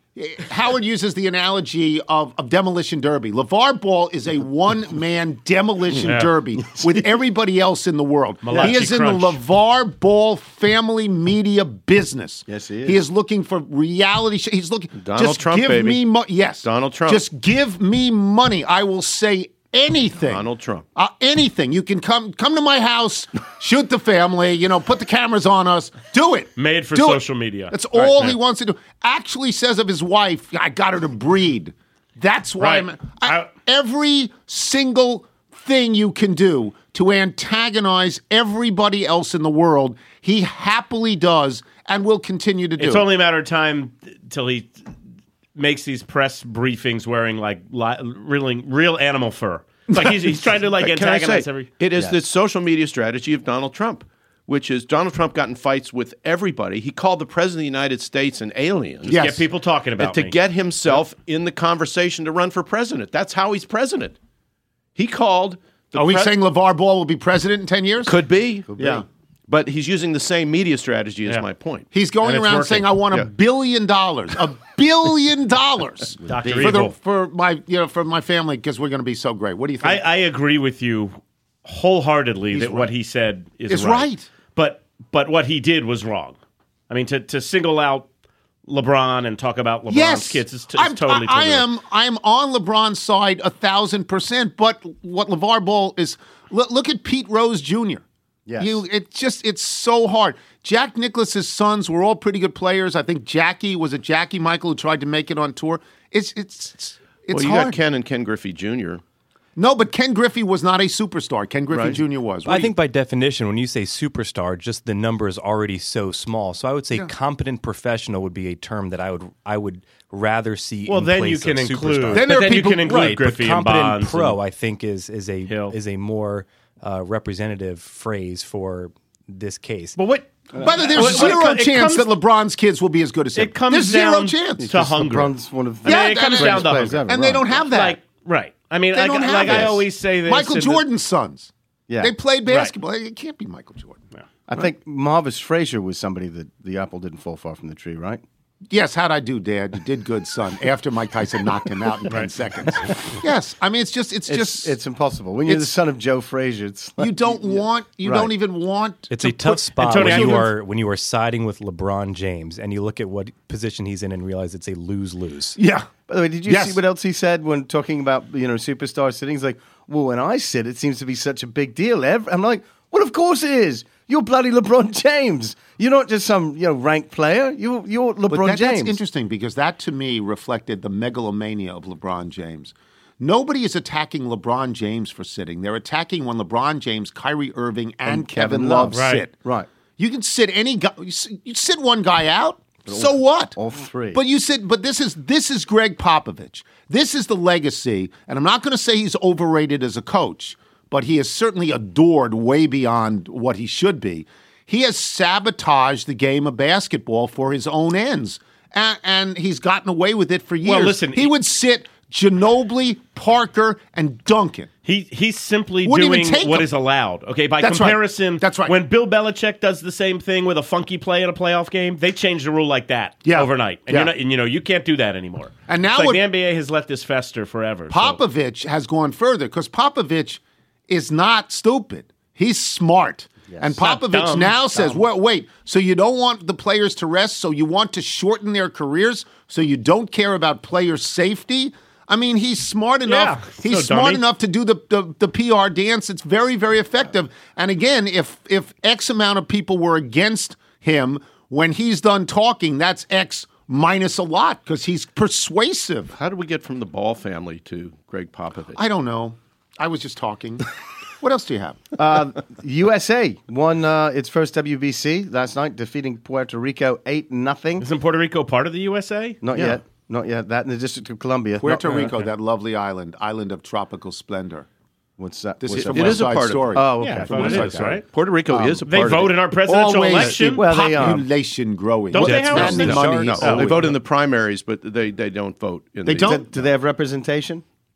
Howard uses the analogy of, of demolition derby. LeVar Ball is a one-man demolition Yeah. derby with everybody else in the world. Malachi he is Crunch. in the LeVar Ball family media business. Yes, he is. He is looking for reality. Sh- he's looking. Donald just Trump, give baby. me money. Yes, Donald Trump. Just give me money. I will say anything. Donald Trump. Uh, anything. You can come come to my house, shoot the family, you know, put the cameras on us. Do it. Made for Do it. social media. That's all Right, he yeah. wants to do. Actually says of his wife, I got her to breed. That's why Right. I'm, I, I- every single thing you can do to antagonize everybody else in the world, he happily does and will continue to do. It's only a matter of time till he makes these press briefings wearing like li- real, real animal fur. It's like he's, he's trying to like Can I antagonize say, every. it is the social media strategy of Donald Trump, which is Donald Trump got in fights with everybody. He called the president of the United States an alien. Yes. Get people talking about to me. get himself in the conversation to run for president. That's how he's president. He called. The Are we pre- saying LeVar Ball will be president in ten years? could be? Yeah. But he's using the same media strategy. Is Yeah. my point. He's going And it's around working. saying, "I want a Yeah. billion dollars, a billion dollars Doctor for the Evil. for my you know for my family because we're going to be so great." What do you I, think? I agree with you wholeheartedly that what he said is Is right. right. But but what he did was wrong. I mean, to, to single out LeBron and talk about LeBron's yes, kids is, t- I'm, is totally. I, I totally- am. I am on LeBron's side a thousand percent. But what LeVar Ball is, look, look at Pete Rose Junior Yes. You, it just it's so hard. Jack Nicklaus's sons were all pretty good players. I think Jackie was it Jackie Michael who tried to make it on tour. It's it's it's, it's well, you hard. got Ken and Ken Griffey Junior No, but Ken Griffey was not a superstar. Ken Griffey Right. Junior was. What I do think by definition, when you say superstar, just the number is already so small. So I would say competent professional would be a term that I would I would rather see. Well, in then place you can of include. superstar. Then Then, there are then people- you can include right, Griffey but and competent Bonds. pro, and- I think, is is a Hill. is a more uh, representative phrase for this case. but what? By the way, there's Well, zero it- it chance comes- that LeBron's kids will be as good as him. It comes there's zero down chance. to hunger. LeBron's one of the I mean, Yeah, it comes and- down to players hunger. ever, and they right. don't have that. Like right. I mean, they like, don't have like I this. always say this. Michael and- Jordan's sons. Yeah. They played basketball. It can't be Michael Jordan. I think Marvis Frazier was somebody that the apple didn't fall far from the tree, right? Yes, how'd I do, Dad? You did good, son. After Mike Tyson knocked him out in ten seconds. Yes, I mean it's just it's, It's just it's impossible. When you're the it's- son of Joe Frazier, it's like, you don't want you Right. don't even want. It's to a tough put- spot Tony, when I you even- are when you are siding with LeBron James and you look at what position he's in and realize it's a lose lose. Yeah. By the way, did you Yes. see what else he said when talking about you know superstar sitting? He's like, well, when I sit, it seems to be such a big deal. Ev- I'm like, well, of course it is. You're bloody LeBron James. You're not just some you know ranked player. You're you're LeBron But that, James. that's interesting because that to me reflected the megalomania of LeBron James. Nobody is attacking LeBron James for sitting. They're attacking when LeBron James, Kyrie Irving, and, And Kevin, Kevin Love Love. Right. sit. Right. You can sit any guy. You s- you sit one guy out. So what? all three. But you said, but this is this is Greg Popovich. This is the legacy, and I'm not going to say he's overrated as a coach, but he is certainly adored way beyond what he should be. He has sabotaged the game of basketball for his own ends, and, and he's gotten away with it for years. Well, listen, he he- would sit Ginobili, Parker, and Duncan. He he's simply Wouldn't doing even take what him. is allowed. Okay, by That's right. comparison, That's right. When Bill Belichick does the same thing with a funky play in a playoff game, they change the rule like that Yeah. overnight, and Yeah. you're not, and you know you can't do that anymore. And now it's like what- the N B A has let this fester forever. so- Popovich has gone further because Popovich is not stupid. He's smart. And Not Popovich dumb. now says, well, wait, so you don't want the players to rest, so you want to shorten their careers, so you don't care about player safety? I mean, he's smart enough. Yeah, he's so smart dummy. enough to do the, the, the P R dance. It's very, very effective. And again, if if X amount of people were against him, when he's done talking, that's X minus a lot because he's persuasive. How did we get from the Ball family to Greg Popovich? I don't know. I was just talking. What else do you have? Uh, U S A won uh, its first W B C last night, defeating Puerto Rico eight nothing. Isn't Puerto Rico part of the U S A? Not Yeah. yet, not yet. That in the District of Columbia. Puerto Not- Rico, that lovely island, island of tropical splendor. What's that? This What's is that? from It West is a Side part of- Story. Oh, okay. Yeah, I From thought West it Side is, Story. right? Puerto Rico is a They part of vote it. in our presidential Always- election. Well, they are. Population growing. Don't they have That's a- money. No, is they always- vote in the primaries, but they, they don't vote. In They the, don't? Do, do they have representation?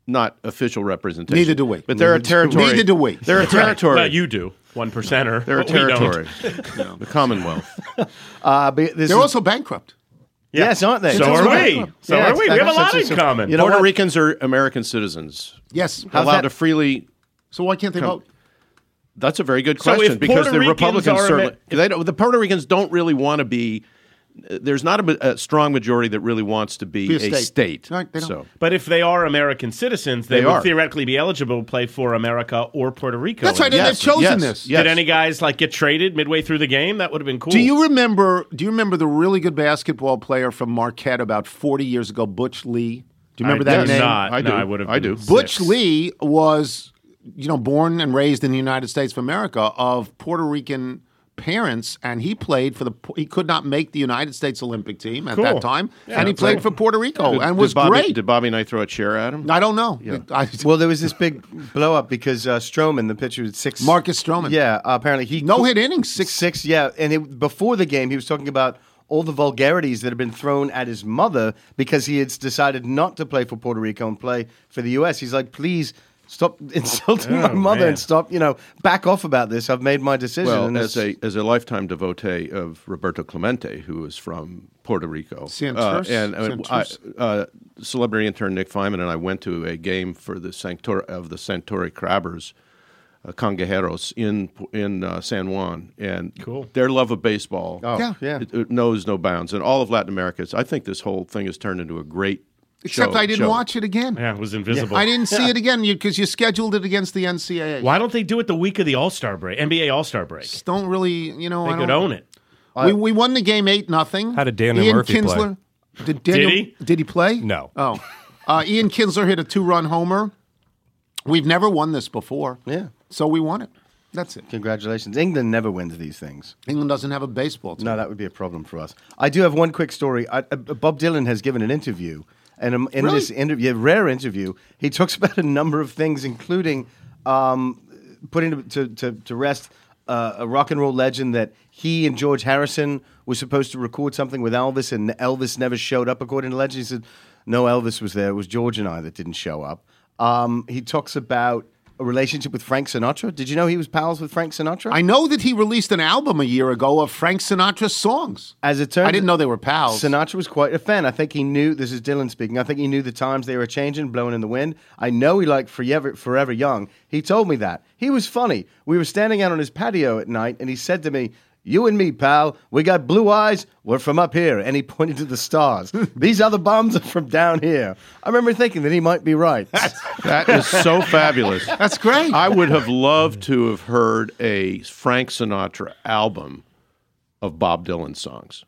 not official representation. Neither do we. But they're a territory. Neither do we. They're a territory. Well, you do. One percenter. They're a but we don't. territory. The Commonwealth. Uh, but this They're is- also bankrupt. yes, aren't they? So That's are right. we. So Yeah, are we. We have a that's- lot that's- in common. You know Puerto what? Ricans are American citizens. Yes. How's allowed that- to freely. So why can't they vote? That's a very good So question if because Puerto the Ricans Republicans are certainly Amer- they don't, the Puerto Ricans don't really want to be. There's not a, a strong majority that really wants to be, Be a a state. state. Right, they don't. So But if they are American citizens, they, They would are. theoretically be eligible to play for America or Puerto Rico. That's right. And Yes, they've chosen yes, this. yes. Did any guys like get traded midway through the game? That would have been cool. Do you remember? Do you remember the really good basketball player from Marquette about forty years ago, Butch Lee? Do you remember I that do name? not. I No, do. I would have. I been do. six. Butch Lee was, you know, born and raised in the United States of America of Puerto Rican parents, and he played for the. He could not make the United States Olympic team at Cool. that time, Yeah, and he that's played cool. for Puerto Rico Did- and did was Bobby, great. Did Bobby Knight throw a chair at him? I don't know. I, Well, there was this big blow up because uh, Stroman, the pitcher, with six. Marcus Stroman. Yeah, uh, apparently he no hit innings, six six. six. Yeah, and it, before the game, he was talking about all the vulgarities that had been thrown at his mother because he had decided not to play for Puerto Rico and play for the U S. He's like, please. Stop insulting my Oh, mother man. and stop, you know, back off about this. I've made my decision. Well, and as it's- a as a lifetime devotee of Roberto Clemente, who is from Puerto Rico, Santurce? and uh, I, Santurce? uh, celebrity intern Nick Feynman and I went to a game for the Sanctor of the Santori Crabbers, uh, Canguejeros in in uh, San Juan, and Cool. their love of baseball, Oh, Yeah. yeah. it, it knows no bounds, and all of Latin America. It's, I think this whole thing has turned into a great. Except show- I didn't show. watch it again. Yeah, it was invisible. I didn't see it again because you scheduled it against the N C double A. Why don't they do it the week of the All Star break, N B A All Star break? Just don't really, you know. They I could don't, own it. We, we won the game eight nothing. How did Daniel Ian Murphy play? Kinsler, Did Daniel, Did he? Did he play? No. Oh, uh, Ian Kinsler hit a two-run homer. We've never won this before. Yeah. So we won it. That's it. Congratulations. England never wins these things. England doesn't have a baseball team. No, that would be a problem for us. I do have one quick story. I, uh, Bob Dylan has given an interview, and um, in Really? this interview, a rare interview, he talks about a number of things, including um, putting to, to, to rest uh, a rock and roll legend that he and George Harrison were supposed to record something with Elvis, and Elvis never showed up, according to legend. He said, no, Elvis was there. It was George and I that didn't show up. Um, he talks about a relationship with Frank Sinatra. Did you know he was pals with Frank Sinatra? I know that he released an album a year ago of Frank Sinatra's songs. As it turns, I didn't know they were pals. Sinatra was quite a fan. I think he knew. This is Dylan speaking. I think he knew the times they were changing, blowing in the wind. I know he liked Forever, Forever Young. He told me that. He was funny. We were standing out on his patio at night, and he said to me, "You and me, pal, we got blue eyes. We're from up here." And he pointed to the stars. These other bums are from down here. I remember thinking that he might be right. That is so fabulous. That's great. I would have loved to have heard a Frank Sinatra album of Bob Dylan songs.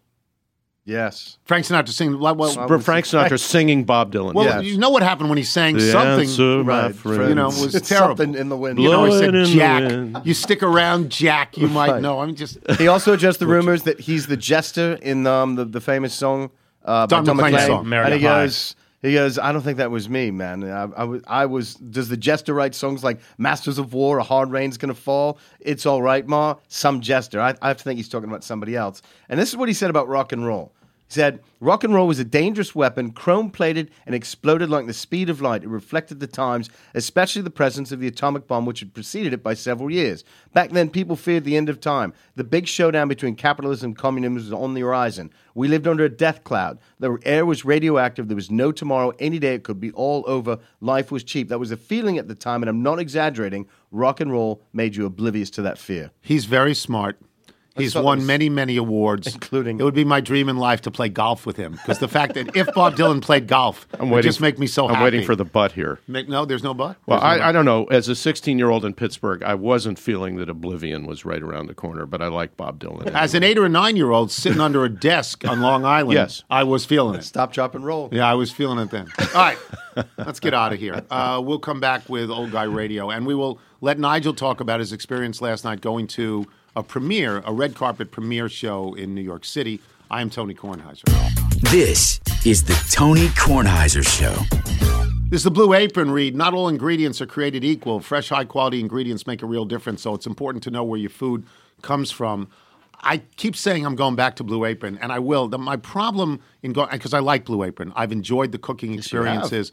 Yes. Frank Sinatra singing. Well, well, For Frank Sinatra singing Bob Dylan. well, yes. you know what happened when he sang The something. answer, my Right. friend. You know, was It's terrible. something in the wind. You know, he Blowing said, in the Jack, wind. you stick around, Jack, you might Right. know. I'm just. He also addressed the rumors that he's the jester in um, the, the famous song uh, by Don Don McLean's McLean. song. And he America High. goes, he goes, I don't think that was me, man. I, I, was, I was, does the jester write songs like Masters of War, A Hard Rain's Gonna Fall, It's All Right, Ma? Some jester. I, I have to think he's talking about somebody else. And this is what he said about rock and roll. He said, rock and roll was a dangerous weapon, chrome-plated and exploded like the speed of light. It reflected the times, especially the presence of the atomic bomb, which had preceded it by several years. Back then, people feared the end of time. The big showdown between capitalism and communism was on the horizon. We lived under a death cloud. The air was radioactive. There was no tomorrow. Any day it could be all over. Life was cheap. That was a feeling at the time, and I'm not exaggerating. Rock and roll made you oblivious to that fear. He's very smart. He's thought it won was- many, many awards, Including- It would be my dream in life to play golf with him because the fact that if Bob Dylan played golf, I'm would waiting, just make me so I'm happy. waiting for the butt here. Make, no, there's no but. Well, There's no I, I but. don't know. As a sixteen-year-old in Pittsburgh, I wasn't feeling that Oblivion was right around the corner, but I like Bob Dylan. As an eight or a nine-year-old sitting under a desk on Long Island, Yes. I was feeling it. Stop, drop, and roll. Yeah, I was feeling it then. All right, let's get out of here. Uh, we'll come back with Old Guy Radio, and we will let Nigel talk about his experience last night going to a premiere, a red carpet premiere show in New York City. I am Tony Kornheiser. This is the Tony Kornheiser Show. This is the Blue Apron read. Not all ingredients are created equal. Fresh, high-quality ingredients make a real difference, so it's important to know where your food comes from. I keep saying I'm going back to Blue Apron, and I will. The, my problem in going, because I like Blue Apron, I've enjoyed the cooking experiences.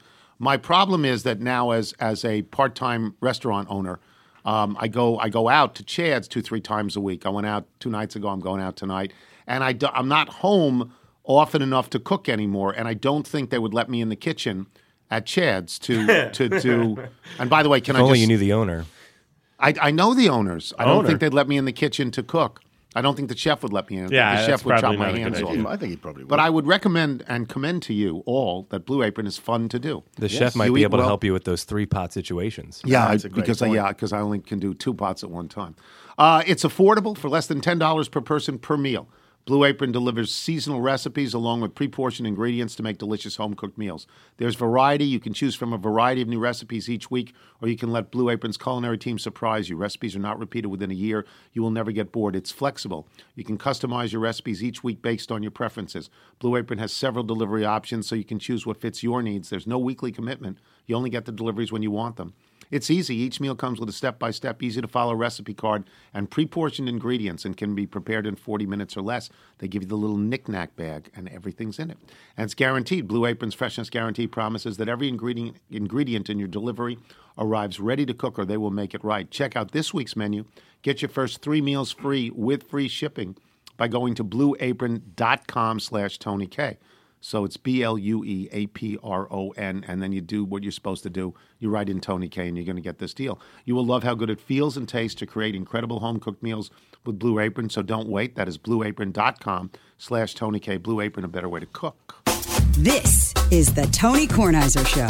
My problem is that now, as as a part time restaurant owner, um, I go I go out to Chad's two three times a week. I went out two nights ago. I'm going out tonight, and I do, I'm not home often enough to cook anymore. And I don't think they would let me in the kitchen at Chad's to to do. And by the way, can If I only just? you knew the owner. I, I know the owners. I don't Owner. think they'd let me in the kitchen to cook. I don't think the chef would let me in. I think Yeah, the that's chef would chop probably my not a good hands idea. off. I think he probably would. But I would recommend and commend to you all that Blue Apron is fun to do. The chef might You be eat able to well. help you with those three pot situations. Yeah, That's I- a great because I, point. yeah, because I only can do two pots at one time. Uh, it's affordable for less than ten dollars per person per meal. Blue Apron delivers seasonal recipes along with pre-portioned ingredients to make delicious home-cooked meals. There's variety. You can choose from a variety of new recipes each week, or you can let Blue Apron's culinary team surprise you. Recipes are not repeated within a year. You will never get bored. It's flexible. You can customize your recipes each week based on your preferences. Blue Apron has several delivery options, so you can choose what fits your needs. There's no weekly commitment. You only get the deliveries when you want them. It's easy. Each meal comes with a step-by-step, easy-to-follow recipe card and pre-portioned ingredients and can be prepared in forty minutes or less. They give you the little knick-knack bag, and everything's in it. And it's guaranteed. Blue Apron's Freshness Guarantee promises that every ingredient ingredient in your delivery arrives ready to cook, or they will make it right. Check out this week's menu. Get your first three meals free with free shipping by going to blueapron.com slash Tony K. So it's B L U E A P R O N, and then you do what you're supposed to do. You write in Tony K, and you're going to get this deal. You will love how good it feels and tastes to create incredible home-cooked meals with Blue Apron, so don't wait. That is blueapron.com slash Tony K. Blue Apron, a better way to cook. This is the Tony Kornheiser Show.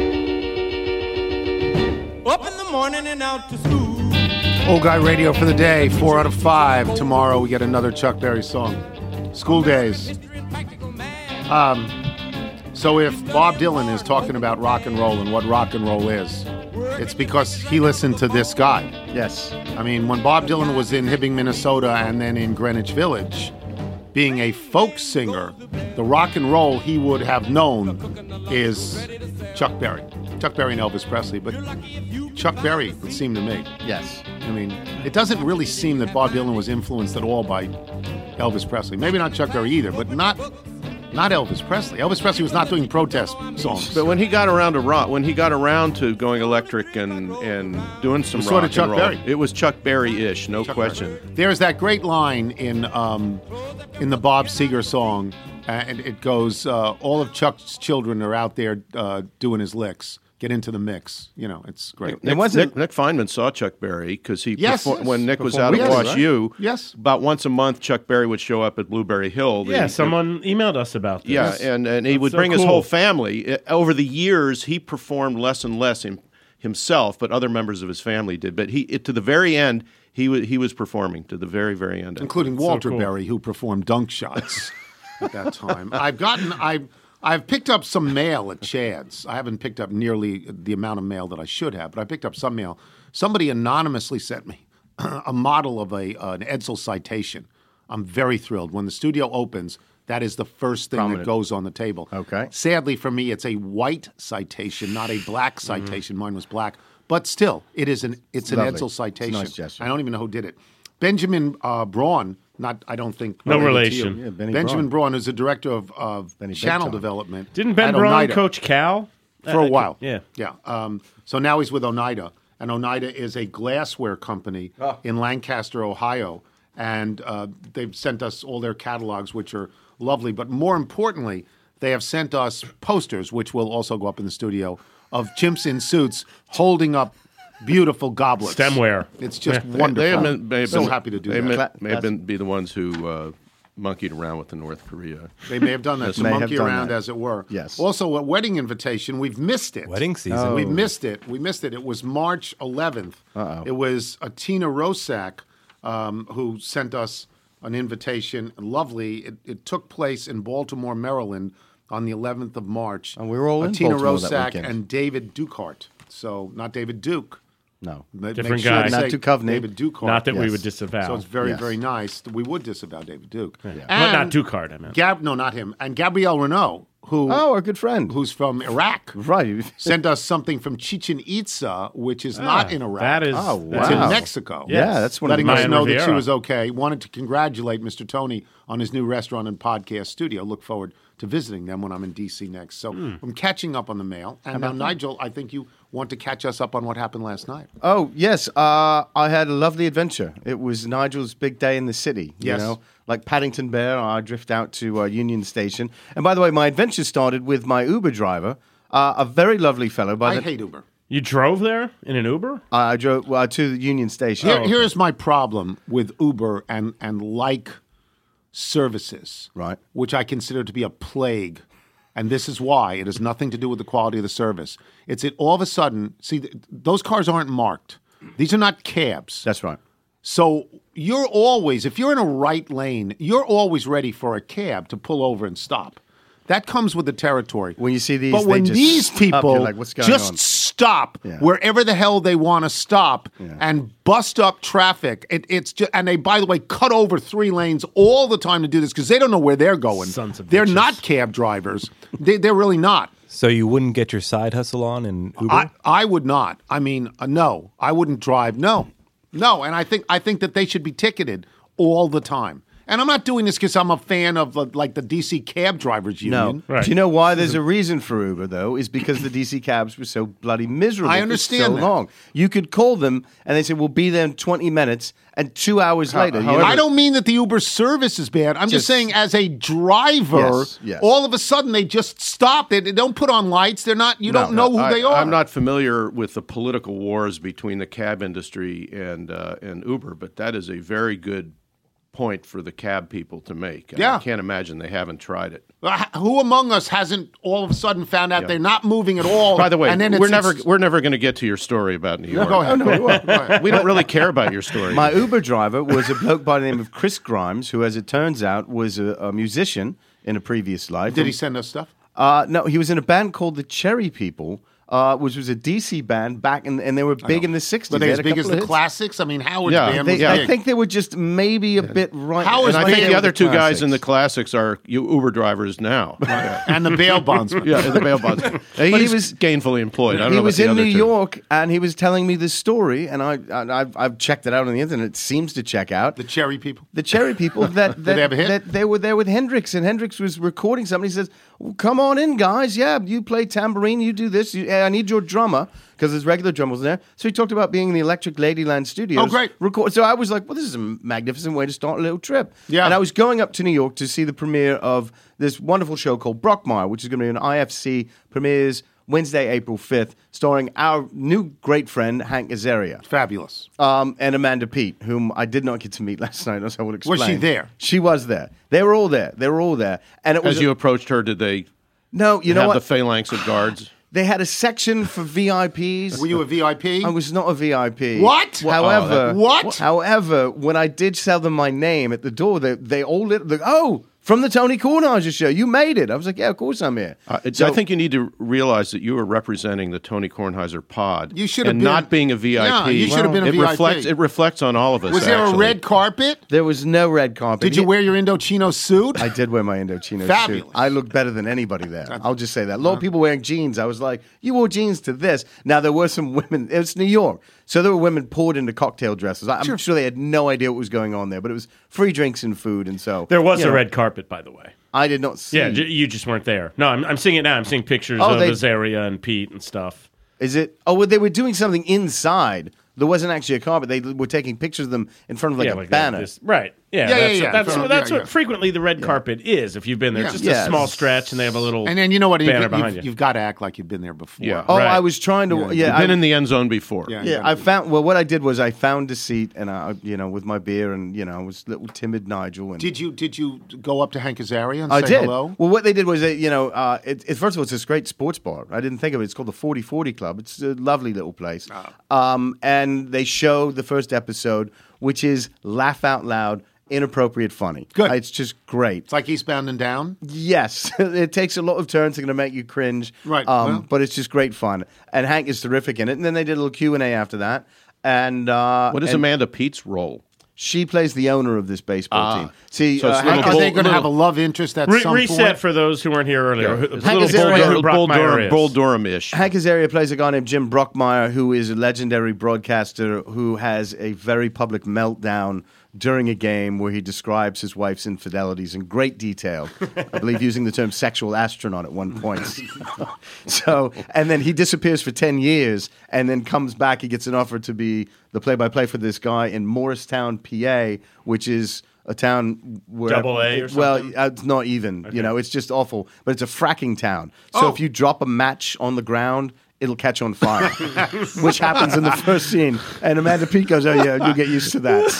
Up in the morning and out to school. Old Guy Radio for the day, four out of five. Tomorrow we get another Chuck Berry song. School days. Um, so if Bob Dylan is talking about rock and roll and what rock and roll is, it's because he listened to this guy. Yes. I mean, when Bob Dylan was in Hibbing, Minnesota, and then in Greenwich Village, being a folk singer, the rock and roll he would have known is Chuck Berry. Chuck Berry and Elvis Presley, but Chuck Berry, it seemed to me. Yes. I mean, it doesn't really seem that Bob Dylan was influenced at all by Elvis Presley. Maybe not Chuck Berry either, but not not Elvis Presley. Elvis Presley was not doing protest songs. But when he got around to rock, when he got around to going electric and, and doing some It's rock sort of and Chuck roll, Berry. it was Chuck Berry-ish, no Chuck question. Berry. There's that great line in um, in the Bob Seger song, uh, and it goes, uh, all of Chuck's children are out there uh, doing his licks. Get into the mix. You know, it's great. Nick, Nick, Nick Feynman saw Chuck Berry because he Yes, perfor- yes. when Nick was Before out we at did, Wash right? U, Yes. about once a month Chuck Berry would show up at Blueberry Hill. The- Yeah, someone emailed us about this. Yeah, and, and he That's would so bring his cool. whole family. I- Over the years, he performed less and less him, himself, but other members of his family did. But he, it, to the very end, he was he was performing to the very very end, including Walter Berry, who performed dunk shots at that time. I've gotten I've I've picked up some mail at Chad's. I haven't picked up nearly the amount of mail that I should have, but I picked up some mail. Somebody anonymously sent me a model of a uh, an Edsel citation. I'm very thrilled. When the studio opens, that is the first thing Prominent. that goes on the table. Okay. Sadly for me, it's a white citation, not a black citation. Mine was black, but still, it is an it's an Lovely. Edsel It's a citation. nice gesture. I don't even know who did it. Benjamin uh, Braun, not I don't think No related to relation. you. Yeah, Benny Benjamin Braun. Braun is the director of, of Benny Big channel Time. development. Didn't Ben at Braun Oneida coach Cal? for a while? Yeah. yeah. Um, so now he's with Oneida, and Oneida is a glassware company Ah. in Lancaster, Ohio, and uh, they've sent us all their catalogs, which are lovely. But more importantly, they have sent us posters, which will also go up in the studio, of chimps in suits holding up beautiful goblets. Stemware. It's just Yeah. wonderful. They have been, may have so been- happy to do they that. May, Cla- may have that's- been be the ones who uh, monkeyed around with the North Korea. They may have done that to May have monkey done around, that. as it were. Yes. Also, a wedding invitation. We've missed it. Wedding season. We've missed it. We missed it. It was March eleventh. Uh-oh. It was a Tina Rosak um, who sent us an invitation. Lovely. It, it took place in Baltimore, Maryland, on the eleventh of March. And we were all uh, in Tina Baltimore that Rosak weekend. and David Dukehart. So not David Duke. No. Ma- make Different sure guy. to Not say Duchovny. David Dukehart. Not that we Yes. would disavow. So it's very, Yes. very nice. We would disavow David Duke. but not Ducard, I meant. Gab, no, not him. And Gabrielle Renault, who Oh, our good friend. who's from Iraq, Right. sent us something from Chichen Itza, which is not in Iraq. That is. Oh, It's wow. in Mexico. Yeah, that's one of the Letting us Mayan know that she Riviera. was okay. Wanted to congratulate Mister Tony on his new restaurant and podcast studio. Look forward to visiting them when I'm in D C next. So Hmm. I'm catching up on the mail. And now, Nigel, I think you want to catch us up on what happened last night. Oh, yes. Uh, I had a lovely adventure. It was Nigel's big day in the city. Yes. You know, like Paddington Bear, I drift out to uh, Union Station. And by the way, my adventure started with my Uber driver, uh, a very lovely fellow. By I the, hate Uber. You drove there in an Uber? Uh, I drove uh, to the Union Station. Here, Here's my problem with Uber and, and like services, Right. which I consider to be a plague. And this is why. It has nothing to do with the quality of the service. It's it all of a sudden, see, th- those cars aren't marked. These are not cabs. That's right. So you're always, if you're in a right lane, you're always ready for a cab to pull over and stop. That comes with the territory. When you see these, but they when just these stop, people you're like, what's going just on? stop Yeah. wherever the hell they want to stop Yeah. and bust up traffic, it, it's just, and they, by the way, cut over three lanes all the time to do this because they don't know where they're going. Sons of they're bitches. not cab drivers. they, they're really not. So you wouldn't get your side hustle on in Uber? I, I would not. I mean, uh, no, I wouldn't drive. No, no, and I think I think that they should be ticketed all the time. And I'm not doing this because I'm a fan of uh, like the D C Cab Drivers Union. No. Do you know why there's a reason for Uber, though? Is because the D C cabs were so bloody miserable I for understand so that. long. You could call them, and they said, we'll be there in twenty minutes, and two hours later. you know, I don't mean that the Uber service is bad. I'm just, Just- saying, as a driver, Yes, yes. all of a sudden they just stop. They, they don't put on lights. They're not. You don't know who I, they are. I'm not familiar with the political wars between the cab industry and uh, and Uber, but that is a very good point for the cab people to make. And Yeah. I can't imagine they haven't tried it. Uh, Who among us hasn't all of a sudden found out they're not moving at all? By the way, and then we're it's, never it's- we're never going to get to your story about New York. Go ahead. Go ahead. We don't really care about your story. My Uber driver was a bloke by the name of Chris Grimes, who, as it turns out, was a, a musician in a previous life. Did he send us stuff? Uh, no, he was in a band called the Cherry People, uh, which was a D C band back, in, and they were big in the sixties. Were they They as had a big as couple the of hits. classics? I mean, Howard's Yeah. band They, was I big. think they were just maybe a bit right. Howard's and I big think with the other two guys classics. in the classics are you Uber drivers now. Yeah, and the bail bondsman. yeah the bail bonds. He's he was- gainfully employed. I don't He know was about in the New other two. York, and he was telling me this story, and I, I I've, I've checked it out on the internet. It seems to check out. The Cherry People. The Cherry People that, that, they have a hit? that they were there with Hendrix, and Hendrix was recording something. He says, well, "Come on in, guys. Yeah, you play tambourine, you do this. You, I need your drummer because his regular drummer was there." So he talked about being in the Electric Ladyland Studios. Oh, great. Record. So I was like, "Well, this is a magnificent way to start a little trip." Yeah. And I was going up to New York to see the premiere of this wonderful show called Brockmire, which is going to be an I F C premieres Wednesday, April fifth, starring our new great friend Hank Azaria. Fabulous. Um, and Amanda Peet, whom I did not get to meet last night, as I would explain. Was she there? She was there. They were all there. They were all there. And it was As you approached her, did they no, you know have what? the phalanx of guards? They had a section for V I Ps. Were you a V I P? I was not a V I P. What? However, Oh, that- What? However, when I did tell them my name at the door, they they all lit. Like, oh, from the Tony Kornheiser show, you made it. I was like, yeah, of course I'm here. Uh, it's- So- I think you need to realize that you are representing the Tony Kornheiser pod. You should have and been- not being a V I P. Yeah, you should have been a it V I P. Reflects, it reflects on all of us. Was there a actually. red carpet? There was no red carpet. Did you Yeah, wear your Indochino suit? I did wear my Indochino Fabulous. suit. I looked better than anybody there. I'll just say that. A lot of people wearing jeans. I was like, you wore jeans to this. Now, there were some women. It was New York. So there were women poured into cocktail dresses. I- I'm sure they had no idea what was going on there, but it was free drinks and food. And so There was you a know, red carpet, by the way. I did not see. Yeah, j- you just weren't there. No, I'm, I'm seeing it now. I'm seeing pictures Oh, of they- Azaria and Pete and stuff. Is it? Oh, well, they were doing something inside. There wasn't actually a carpet. They were taking pictures of them in front of like yeah, a like banner. This, right. Yeah, Yeah, yeah, that's, yeah. that's, Yeah, what, that's yeah, what yeah. frequently the red carpet is if you've been there. Yeah. Just Yeah. a small stretch, and they have a little And then you know what? banner You've, behind you've, you. you've got to act like you've been there before. Yeah. Oh, Right. I was trying to. Yeah, You've I, been in the end zone before. Yeah. yeah. I found. Well, what I did was I found a seat, and I, you know, with my beer, and you know, I was little timid Nigel. And Did you did you go up to Hank Azaria and I say did. hello? Well, what they did was, they, you know, uh, it, it, first of all, it's this great sports bar. I didn't think of it. It's called the forty forty Club. It's a lovely little place. Um, and they showed the first episode, which is laugh out loud, inappropriate funny. Good. It's just great. It's like Eastbound and Down. Yes, it takes a lot of turns. It's going to make you cringe. Right, Um, well. but it's just great fun. And Hank is terrific in it. And then they did a little Q and A after that. And uh, What is and Amanda Pete's role? She plays the owner of this baseball Ah. team. See, So it's uh, little Hank, Are Bull- they going to have a little- love interest at Re- some reset point? for those who weren't here earlier. Yeah. Who- It's Hank Little Azaria- Bull Durham Bull, Brockmeyer Durham, is. Bull Durham-ish. Hank Azaria plays a guy named Jim Brockmeyer, who is a legendary broadcaster who has a very public meltdown during a game where he describes his wife's infidelities in great detail. I believe using the term sexual astronaut at one point. So, and then he disappears for ten years and then comes back. He gets an offer to be the play-by-play for this guy in Morristown, P A, which is a town where Double A or well, something? uh, it's not even. You know, it's just awful. But it's a fracking town. So Oh. if you drop a match on the ground, it'll catch on fire, which happens in the first scene. And Amanda Peet goes, "Oh yeah, you'll get used to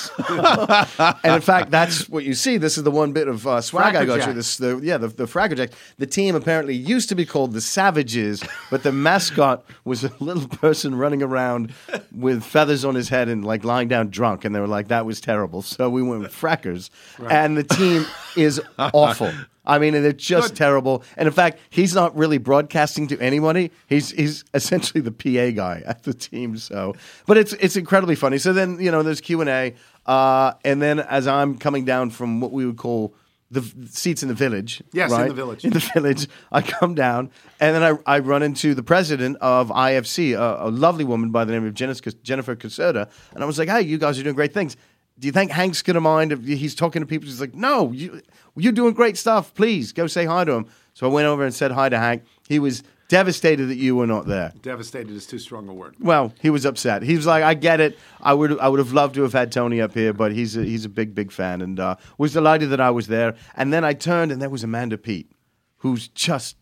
that." And in fact, that's what you see. This is the one bit of uh, swag I got Frackerjack. you. This, the, yeah, the, the Fraggle The team apparently used to be called the Savages, but the mascot was a little person running around with feathers on his head and like lying down drunk. And they were like, "That was terrible." So we went with Frackers, and the team is awful. I mean, they're just terrible. And in fact, he's not really broadcasting to anybody. He's he's essentially the P A guy at the team. So, but it's it's incredibly funny. So then you know there's Q and A, uh, and then as I'm coming down from what we would call the v- seats in the village, Yes, in right? the village. in the village, I come down, and then I I run into the president of I F C, a, a lovely woman by the name of Jennifer Jennifer Caserta, and I was like, "Hey, you guys are doing great things. Do you think Hank's gonna mind if he's talking to people?" She's like, "No, you, you're doing great stuff. Please go say hi to him." So I went over and said hi to Hank. He was devastated that you were not there. Devastated is too strong a word. Well, he was upset. He was like, "I get it. I would, I would have loved to have had Tony up here, but he's a, he's a big, big fan, and uh, was delighted that I was there." And then I turned, and there was Amanda Peet, who's just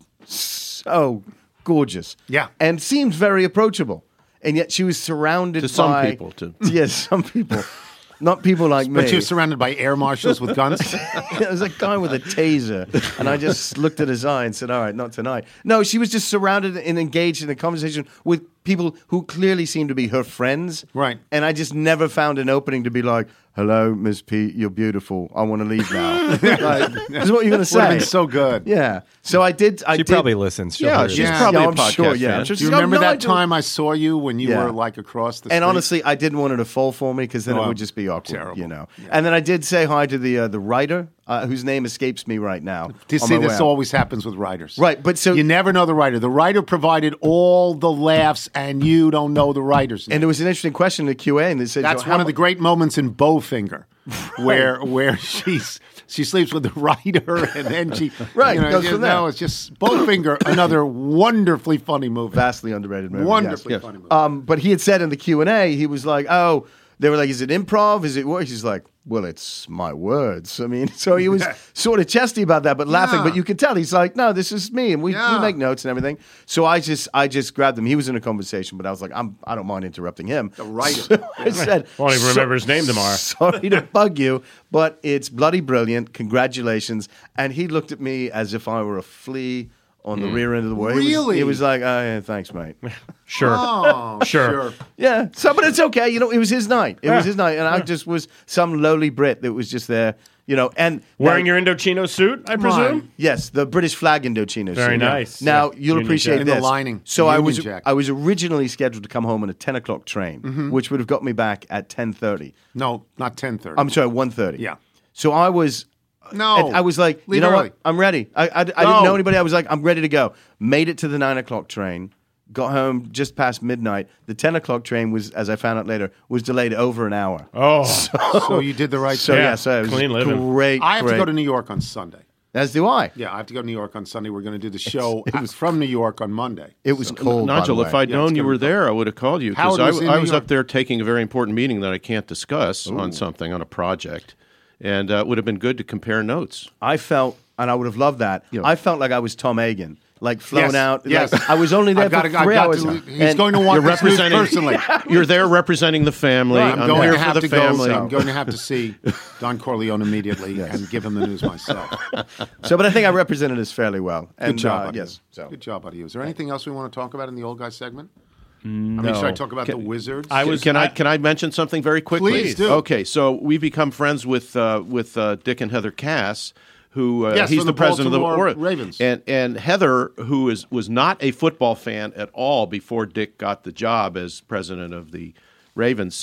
so gorgeous, Yeah. and seems very approachable, and yet she was surrounded To some by people, too. yes, some people. Not people like me. But you're surrounded by air marshals with guns. There was a guy with a taser, and I just looked at his eye and said, "All right, not tonight." No, she was just surrounded and engaged in a conversation with people who clearly seemed to be her friends. Right. And I just never found an opening to be like, "Hello, Miss Pete, you're beautiful. I want to leave now." Like, this is what you're going to say. Would have been so good. Yeah. So I did. I She did, probably listens. She'll Yeah, hear it. she's Yeah. probably Yeah, a I'm podcast sure, yeah. fan. She's- Do you No, remember no, I that don't- time I saw you when you Yeah. were like across the street? And honestly, I didn't want her to fall for me because then Oh, it would just be awkward, terrible. you know. And then I did say hi to the uh, the writer, uh, whose name escapes me right now. To on see, my way this out. always happens with writers. Right, but so- you never know the writer. The writer provided all the laughs, and you don't know the writers. And there was an interesting question in the Q A, and they said, That's so one how of the mu- great moments in Bowfinger, where where she's she sleeps with the writer, and then she Right, You know, goes you from know, there. it's just Bowfinger, another wonderfully funny movie. vastly underrated movie. Wonderfully yes. funny movie. Um, but he had said in the Q and A, he was like, "Oh, they were like, is it improv? Is it what?" He's like, "Well, it's my words." I mean, so he was sort of chesty about that, but laughing. Yeah. But you could tell he's like, "No, this is me," and we, Yeah. we make notes and everything. So I just I just grabbed him. He was in a conversation, but I was like, I'm I don't mind interrupting him. The writer. So I said, Won't even "So- remember his name tomorrow." Sorry to bug you, but it's bloody brilliant. Congratulations. And he looked at me as if I were a flea on the rear end of the world. He was, Really? he was like, "Oh, yeah, thanks, mate." Sure. Oh, Sure. Yeah. So, but it's okay. You know, it was his night. It Yeah. was his night, and I just was some lowly Brit that was just there. You know, and Wearing now- your Indochino suit, I on. presume? yes, the British flag Indochino. Very suit. nice. Now Yeah. you'll Union appreciate Jack. In the this. lining. So I Union was Jack. I was originally scheduled to come home on a ten o'clock train, which would have got me back at ten thirty. No, not ten thirty. I'm sorry, one thirty. Yeah. So I was. No. I was like, Leave you know early. what? I'm ready. I, I, I didn't Go. know anybody. I was like, I'm ready to go. Made it to the nine o'clock train. Got home just past midnight. The ten o'clock train was, as I found out later, was delayed over an hour. Oh, So you did the right So thing. yeah, so it was clean living. great. I have great. to go to New York on Sunday. As do I. Yeah, I have to go to New York on Sunday. We're going to do the show it was- from New York on Monday. It was cold. by Nigel, the if way. I'd Yeah, it's known you gonna were be fun. there, I would have called you because Howard I, was in I New was York. up there taking a very important meeting that I can't discuss on something, on a project, and uh, it would have been good to compare notes. I felt, and I would have loved that. Yeah. I felt like I was Tom Hagen, like flown Yes, out. yes. Like, I was only there I've got for to, I've three got hours. to, he's And- going to want You're this news representing personally. You're there representing the family. I'm, I'm going here to for have the to family. go. I'm going to have to see Don Corleone immediately and give him the news myself. So, but I think I represented us fairly well. And, Good job, uh, buddy. yes. So. Good job, buddy. Is there anything else we want to talk about in the old guy segment? I mean, should I talk about the Wizards? I was- Can I I- can I mention something very quickly? Please do. Okay, so we've become friends with uh, with uh, Dick and Heather Cass, who uh, Yes, he's from the, the president of the Baltimore Ora- Ravens. and and Heather, who is was not a football fan at all before Dick got the job as president of the Ravens, said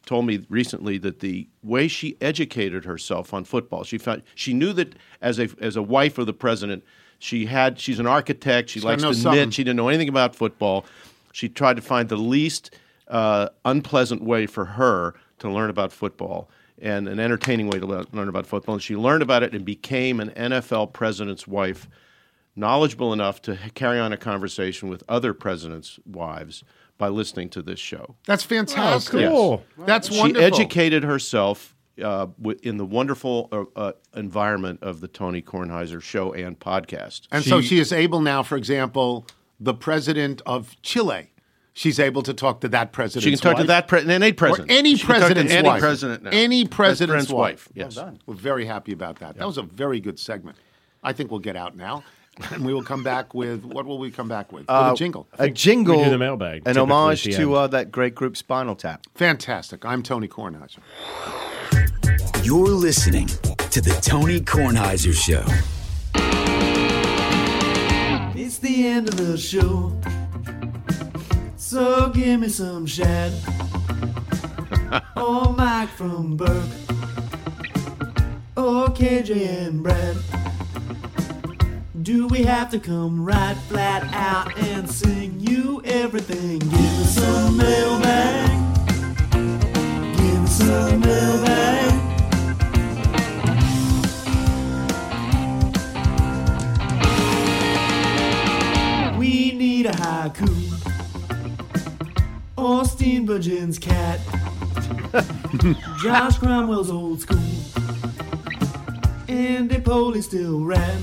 told me recently that the way she educated herself on football, she found she knew that as a as a wife of the president, she had she's an architect. She So I likes know to something. knit. She didn't know anything about football. She tried to find the least uh, unpleasant way for her to learn about football and an entertaining way to le- learn about football. And she learned about it and became an N F L president's wife, knowledgeable enough to h- carry on a conversation with other presidents' wives by listening to this show. That's fantastic. Yes. cool. That's She wonderful. educated herself uh, w- in the wonderful uh, uh, environment of the Tony Kornheiser show and podcast. And so she is able now, for example, the president of Chile. She's able to talk to that president's She can talk wife. to that president, any president. Or any She can talk to president's any wife. president now. Any Best president's friend's wife. Yes. We're very happy about that. That was a very good segment. I think we'll get out now, and we will come back with, what will we come back with? With Uh, a jingle. A jingle. we do the mailbag, An typically homage at the to end. uh, that great group Spinal Tap. Fantastic. I'm Tony Kornheiser. You're listening to the Tony Kornheiser Show. It's the end of the show. So give me some Shad. Or Mike from Burke. Or K J and Brad. Do we have to come right flat out and sing you everything? Give me some mailbag. Give me some mailbag. We need a haiku. Or Steenburgen's cat. Josh Cromwell's old school. Andy Poley still rad.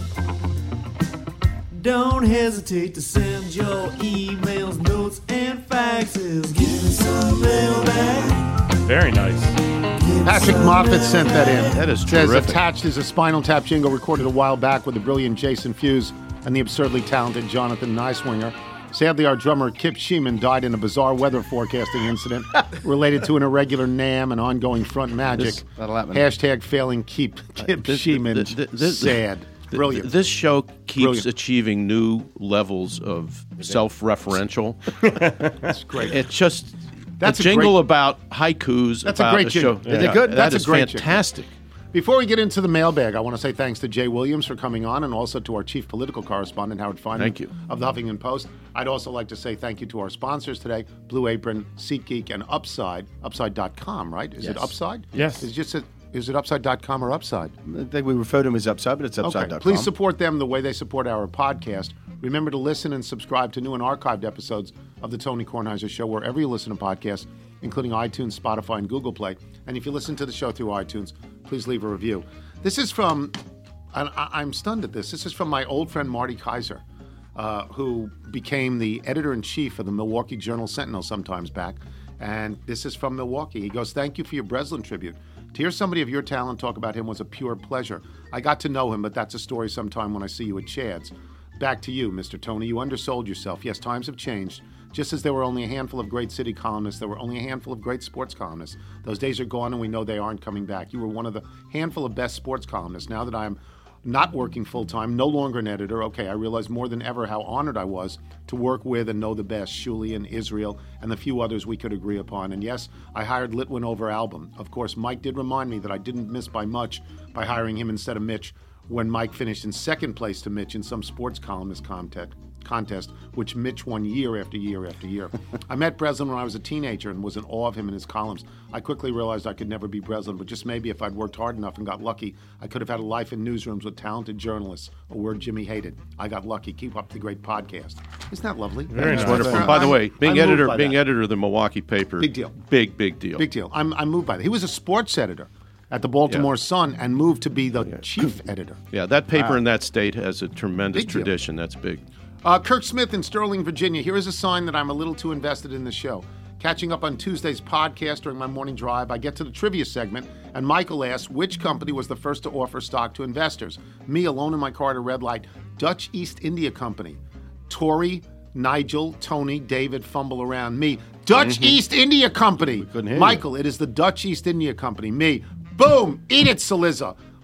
Don't hesitate to send your emails, notes, and faxes. Give me some mailbag. Very nice. Patrick Moffat sent that in. That is Says terrific. attached is a Spinal Tap jingle recorded a while back with the brilliant Jason Fuse and the absurdly talented Jonathan Neiswinger. Sadly, our drummer Kip Sheeman died in a bizarre weather forecasting incident related to an irregular NAM and ongoing front magic. This- that'll happen. Hashtag failing Keep Kip This- Sheeman th- th- this- sad. th- Brilliant. th- This show keeps Brilliant. achieving new levels of self-referential. That's great. It's just That's a a jingle great- about haikus. That's a about great a jingle. show. Is it good? That That's a is great jingle. fantastic. Before we get into the mailbag, I want to say thanks to Jay Williams for coming on and also to our chief political correspondent, Howard Feynman Thank you. of the Huffington Post. I'd also like to say thank you to our sponsors today, Blue Apron, SeatGeek, and Upside. Upside dot com, right? Is it Yes. Upside? Yes. Is, just a, is it Upside dot com or Upside? I think we refer to them as Upside, but it's upside dot com. Please support them the way they support our podcast. Remember to listen and subscribe to new and archived episodes of the Tony Kornheiser Show wherever you listen to podcasts, including iTunes, Spotify, and Google Play. And if you listen to the show through iTunes, please leave a review. This is from, and I- I'm stunned at this, this is from my old friend Marty Kaiser, uh, who became the editor-in-chief of the Milwaukee Journal-Sentinel sometimes back. And this is from Milwaukee. He goes, thank you for your Breslin tribute. To hear somebody of your talent talk about him was a pure pleasure. I got to know him, but that's a story sometime when I see you at Chad's. Back to you, Mister Tony. You undersold yourself. Yes, times have changed. Just as there were only a handful of great city columnists, there were only a handful of great sports columnists. Those days are gone, and we know they aren't coming back. You were one of the handful of best sports columnists. Now that I'm not working full-time, no longer an editor, okay, I realize more than ever how honored I was to work with and know the best, Julian, Israel, and the few others we could agree upon. And yes, I hired Litwin over Album. Of course, Mike did remind me that I didn't miss by much by hiring him instead of Mitch when Mike finished in second place to Mitch in some sports columnist contest, contest, which Mitch won year after year after year. I met Breslin when I was a teenager and was in awe of him and his columns. I quickly realized I could never be Breslin, but just maybe if I'd worked hard enough and got lucky, I could have had a life in newsrooms with talented journalists, a word Jimmy hated. I got lucky. Keep up the great podcast. Isn't that lovely? Very It's nice. wonderful. I'm- By the way, being I'm moved editor, by being that. editor of the Milwaukee paper, Big deal. Big, big deal. Big deal. I'm, I'm moved by that. He was a sports editor at the Baltimore Yeah. Sun and moved to be the chief editor. Yeah, that paper Wow. in that state has a tremendous Big deal. tradition. That's big. Uh, Kirk Smith in Sterling, Virginia. Here is a sign that I'm a little too invested in the show. Catching up on Tuesday's podcast during my morning drive, I get to the trivia segment, and Michael asks which company was the first to offer stock to investors. Me, alone in my car at a red light. Dutch East India Company. Tori, Nigel, Tony, David fumble around. Me. Dutch East India Company. couldn't hear you. Michael, it is the Dutch East India Company. Me. Boom. Eat it, Saliza.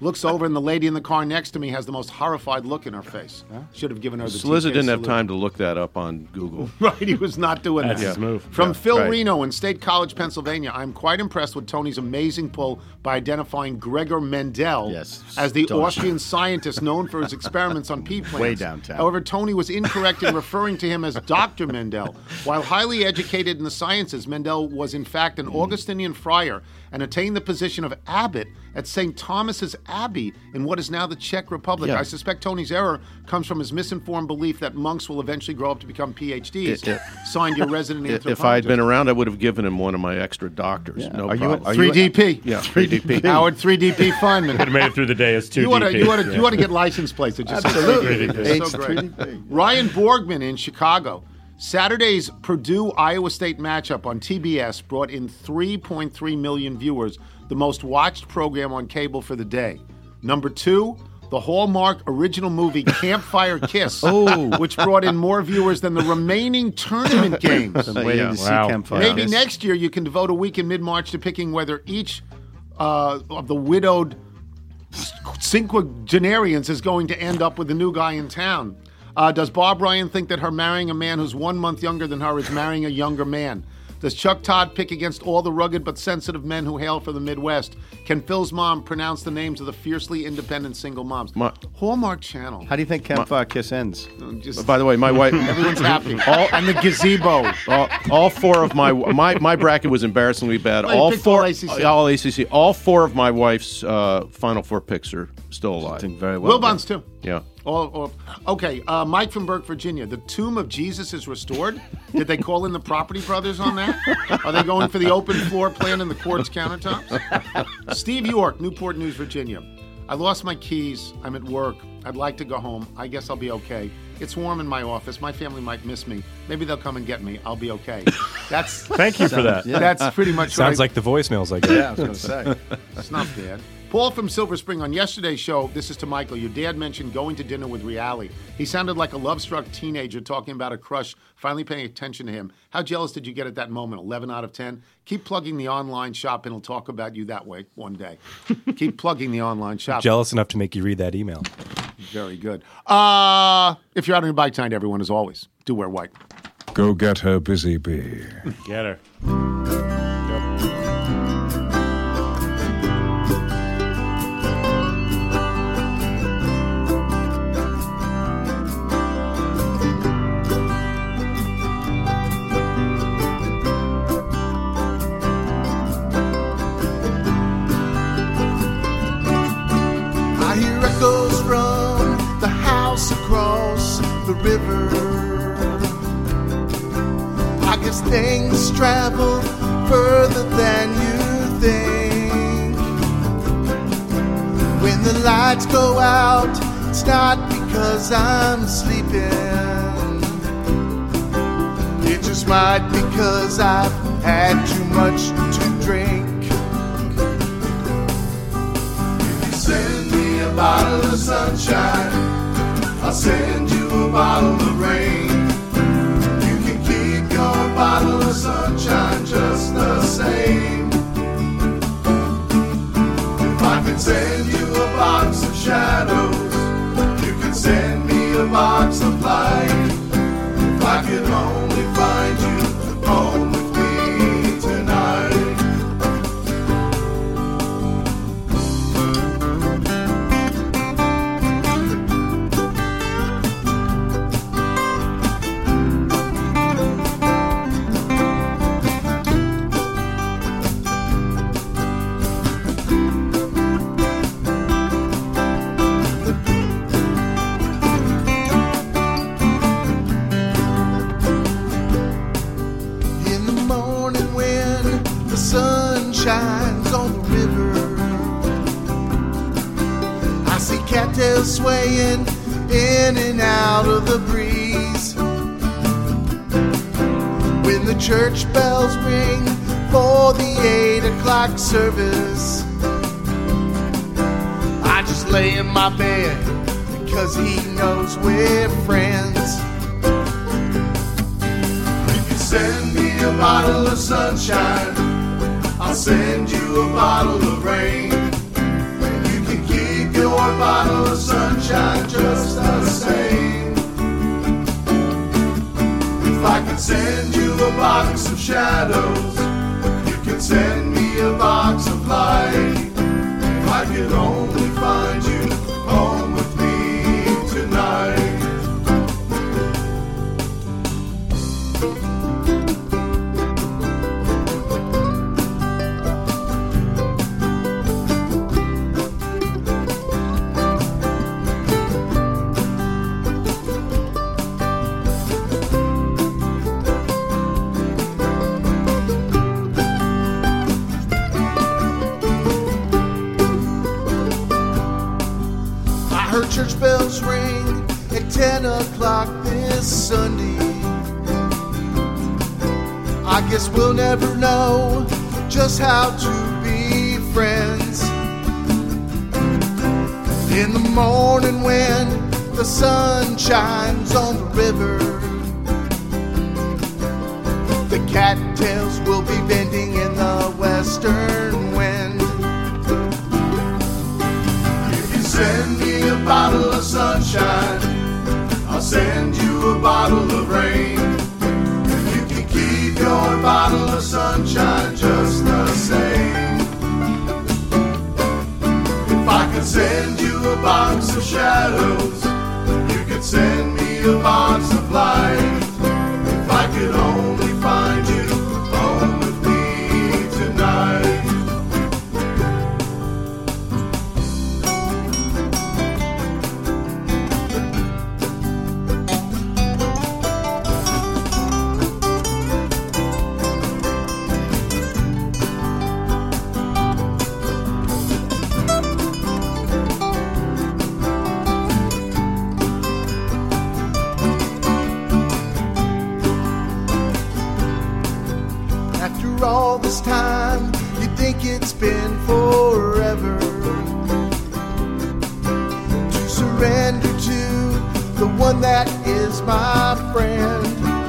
Looks over, and the lady in the car next to me has the most horrified look in her face. Should have given her the Slizza T K didn't have salute. time to look that up on Google. Right, he was not doing That's that. his move. From Yeah, Phil right. Reno in State College, Pennsylvania, I'm quite impressed with Tony's amazing pull by identifying Gregor Mendel Yes, as the astonishing. Austrian scientist known for his experiments on pea plants. Way downtown. However, Tony was incorrect in referring to him as Doctor Mendel. While highly educated in the sciences, Mendel was in fact an Augustinian friar and attained the position of abbot at Saint Thomas's Abbey in what is now the Czech Republic. Yeah. I suspect Tony's error comes from his misinformed belief that monks will eventually grow up to become P H Ds. It- it- Signed, your resident If anthropologist. I had been around, I would have given him one of my extra doctors. No Are you- problem. are three you- D P. yeah, three D P. Howard three D P Feynman. Could have made it through the day as two You ought to D P. you ought to Yeah. you ought to get license plates that just say Absolutely. three D P. It's It's so great. three D P. Ryan Borgman in Chicago. Saturday's Purdue-Iowa State matchup on T B S brought in three point three million viewers, the most watched program on cable for the day. Number two, the Hallmark original movie Campfire Kiss, Oh. which brought in more viewers than the remaining tournament games. I'm waiting Yeah. to see Wow. Campfire. Maybe Kiss. next year you can devote a week in mid-March to picking whether each uh, of the widowed cinquagenarians is going to end up with the new guy in town. Uh, does Bob Ryan think that her marrying a man who's one month younger than her is marrying a younger man? Does Chuck Todd pick against all the rugged but sensitive men who hail from the Midwest? Can Phil's mom pronounce the names of the fiercely independent single moms? My- Hallmark Channel. How do you think Campfire Kiss ends? Just, By the way, my wife. everyone's happy. All, and the gazebo. all, all four of my my my bracket was embarrassingly bad. Oh, you all picked four, all A C C. all A C C. All four of my wife's uh, Final Four picks are still alive. Doing very well. Wilbon's too. Yeah. All, all, okay, uh, Mike from Burke, Virginia. The tomb of Jesus is restored. Did they call in the Property Brothers on that? Are they going for the open floor plan and the quartz countertops? Steve York, Newport News, Virginia. I lost my keys. I'm at work. I'd like to go home. I guess I'll be okay. It's warm in my office. My family might miss me. Maybe they'll come and get me. I'll be okay. That's Thank you for that. Yeah. that's pretty much Sounds what I- like the voicemails I get. Yeah, I was going to say. It's not bad. Paul from Silver Spring, on yesterday's show, this is to Michael, your dad mentioned going to dinner with Reali. He sounded like a love-struck teenager talking about a crush, finally paying attention to him. How jealous did you get at that moment? eleven out of ten? Keep plugging the online shop and he'll talk about you that way one day. Keep plugging the online shop. Jealous enough to make you read that email. Very good. Uh, if you're out on your bike tonight, everyone, as always, do wear white. Go get her, Busy Bee. Get her. I hear echoes from the house across the river. I guess things travel further than you think. When the lights go out, it's not because I'm sleeping. It just might because I've had too much to drink. Send me a bottle of sunshine, I'll send you a bottle of rain. You can keep your bottle of sunshine just the same. If I could send you a box of shadows, you could send me a box of light. If I could only find you home with me tonight. In the morning when the sun shines on the river, I see cattails swaying in and out of the breeze. When the church bells ring for the eight o'clock service, I just lay in my bed because he knows we're friends. Send me a bottle of sunshine, I'll send you a bottle of rain. You can keep a box of shadows. You can send me a box of light. If I could only find you home with me tonight. Church bells ring at ten o'clock this Sunday. I guess we'll never know just how to be friends. In the morning when the sun shines on the river, the cattails will be bending in the western wind. Send me a bottle of sunshine, I'll send you a bottle of rain. You can keep your bottle of sunshine just the same. If I could send you a box of shadows, you could send me a box of light. If I could only find you home with me tonight. All this time, you think it's been forever to surrender to the one that is my friend.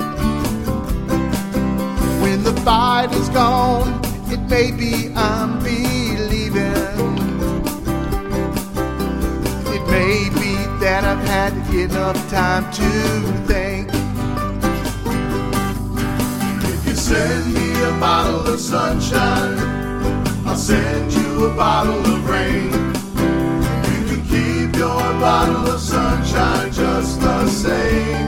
When the fight is gone, it may be I'm believing. It may be that I've had enough time to think. Send me a bottle of sunshine, I'll send you a bottle of rain. You can keep your bottle of sunshine just the same.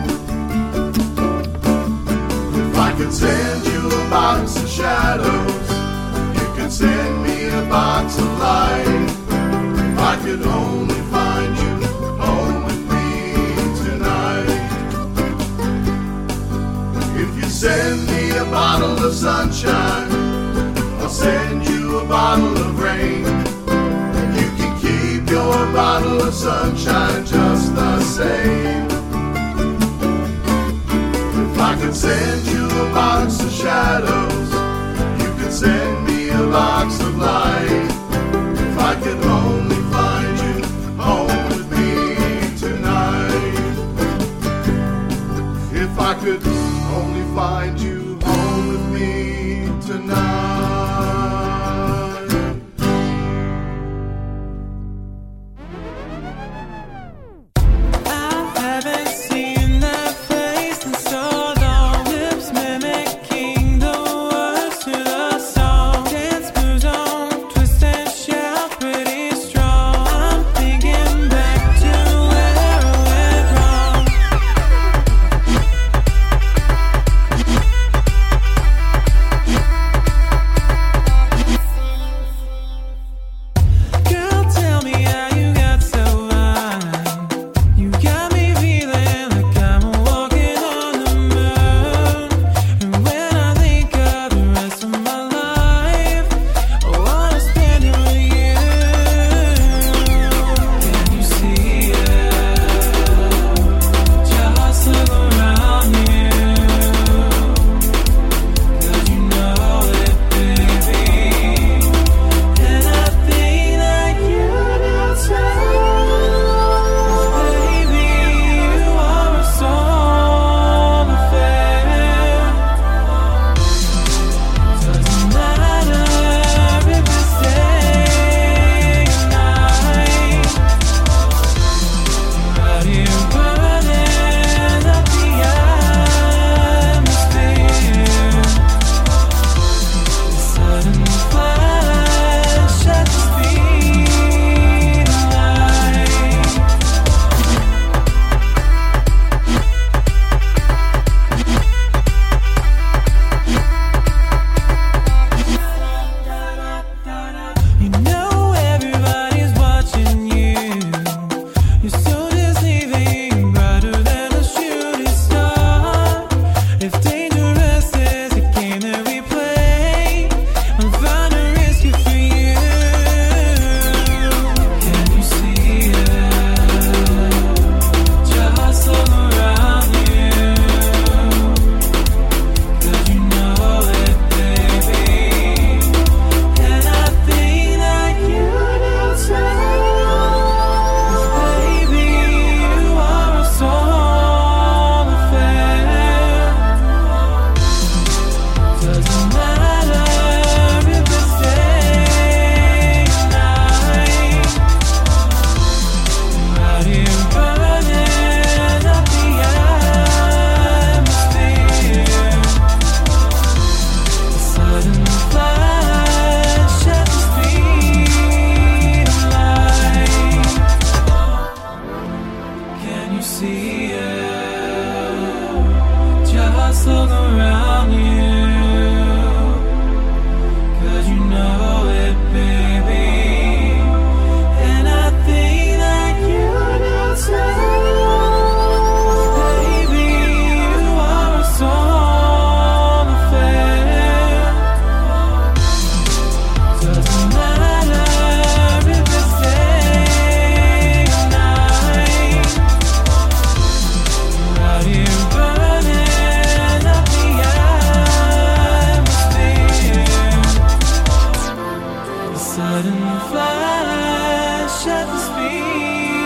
If I could send you a box of shadows, you can send me a box of light. If I could only find you home with me tonight. If you send me a bottle of sunshine, I'll send you a bottle of rain. You can keep your bottle of sunshine just the same. If I could send you a box of shadows, you could send me a box of light. If I could only find you home with me tonight. If I could only find you home with me tonight. I haven't seen that face in so long. Lips mimicking the words to the song. Dance moves sudden flash at the speed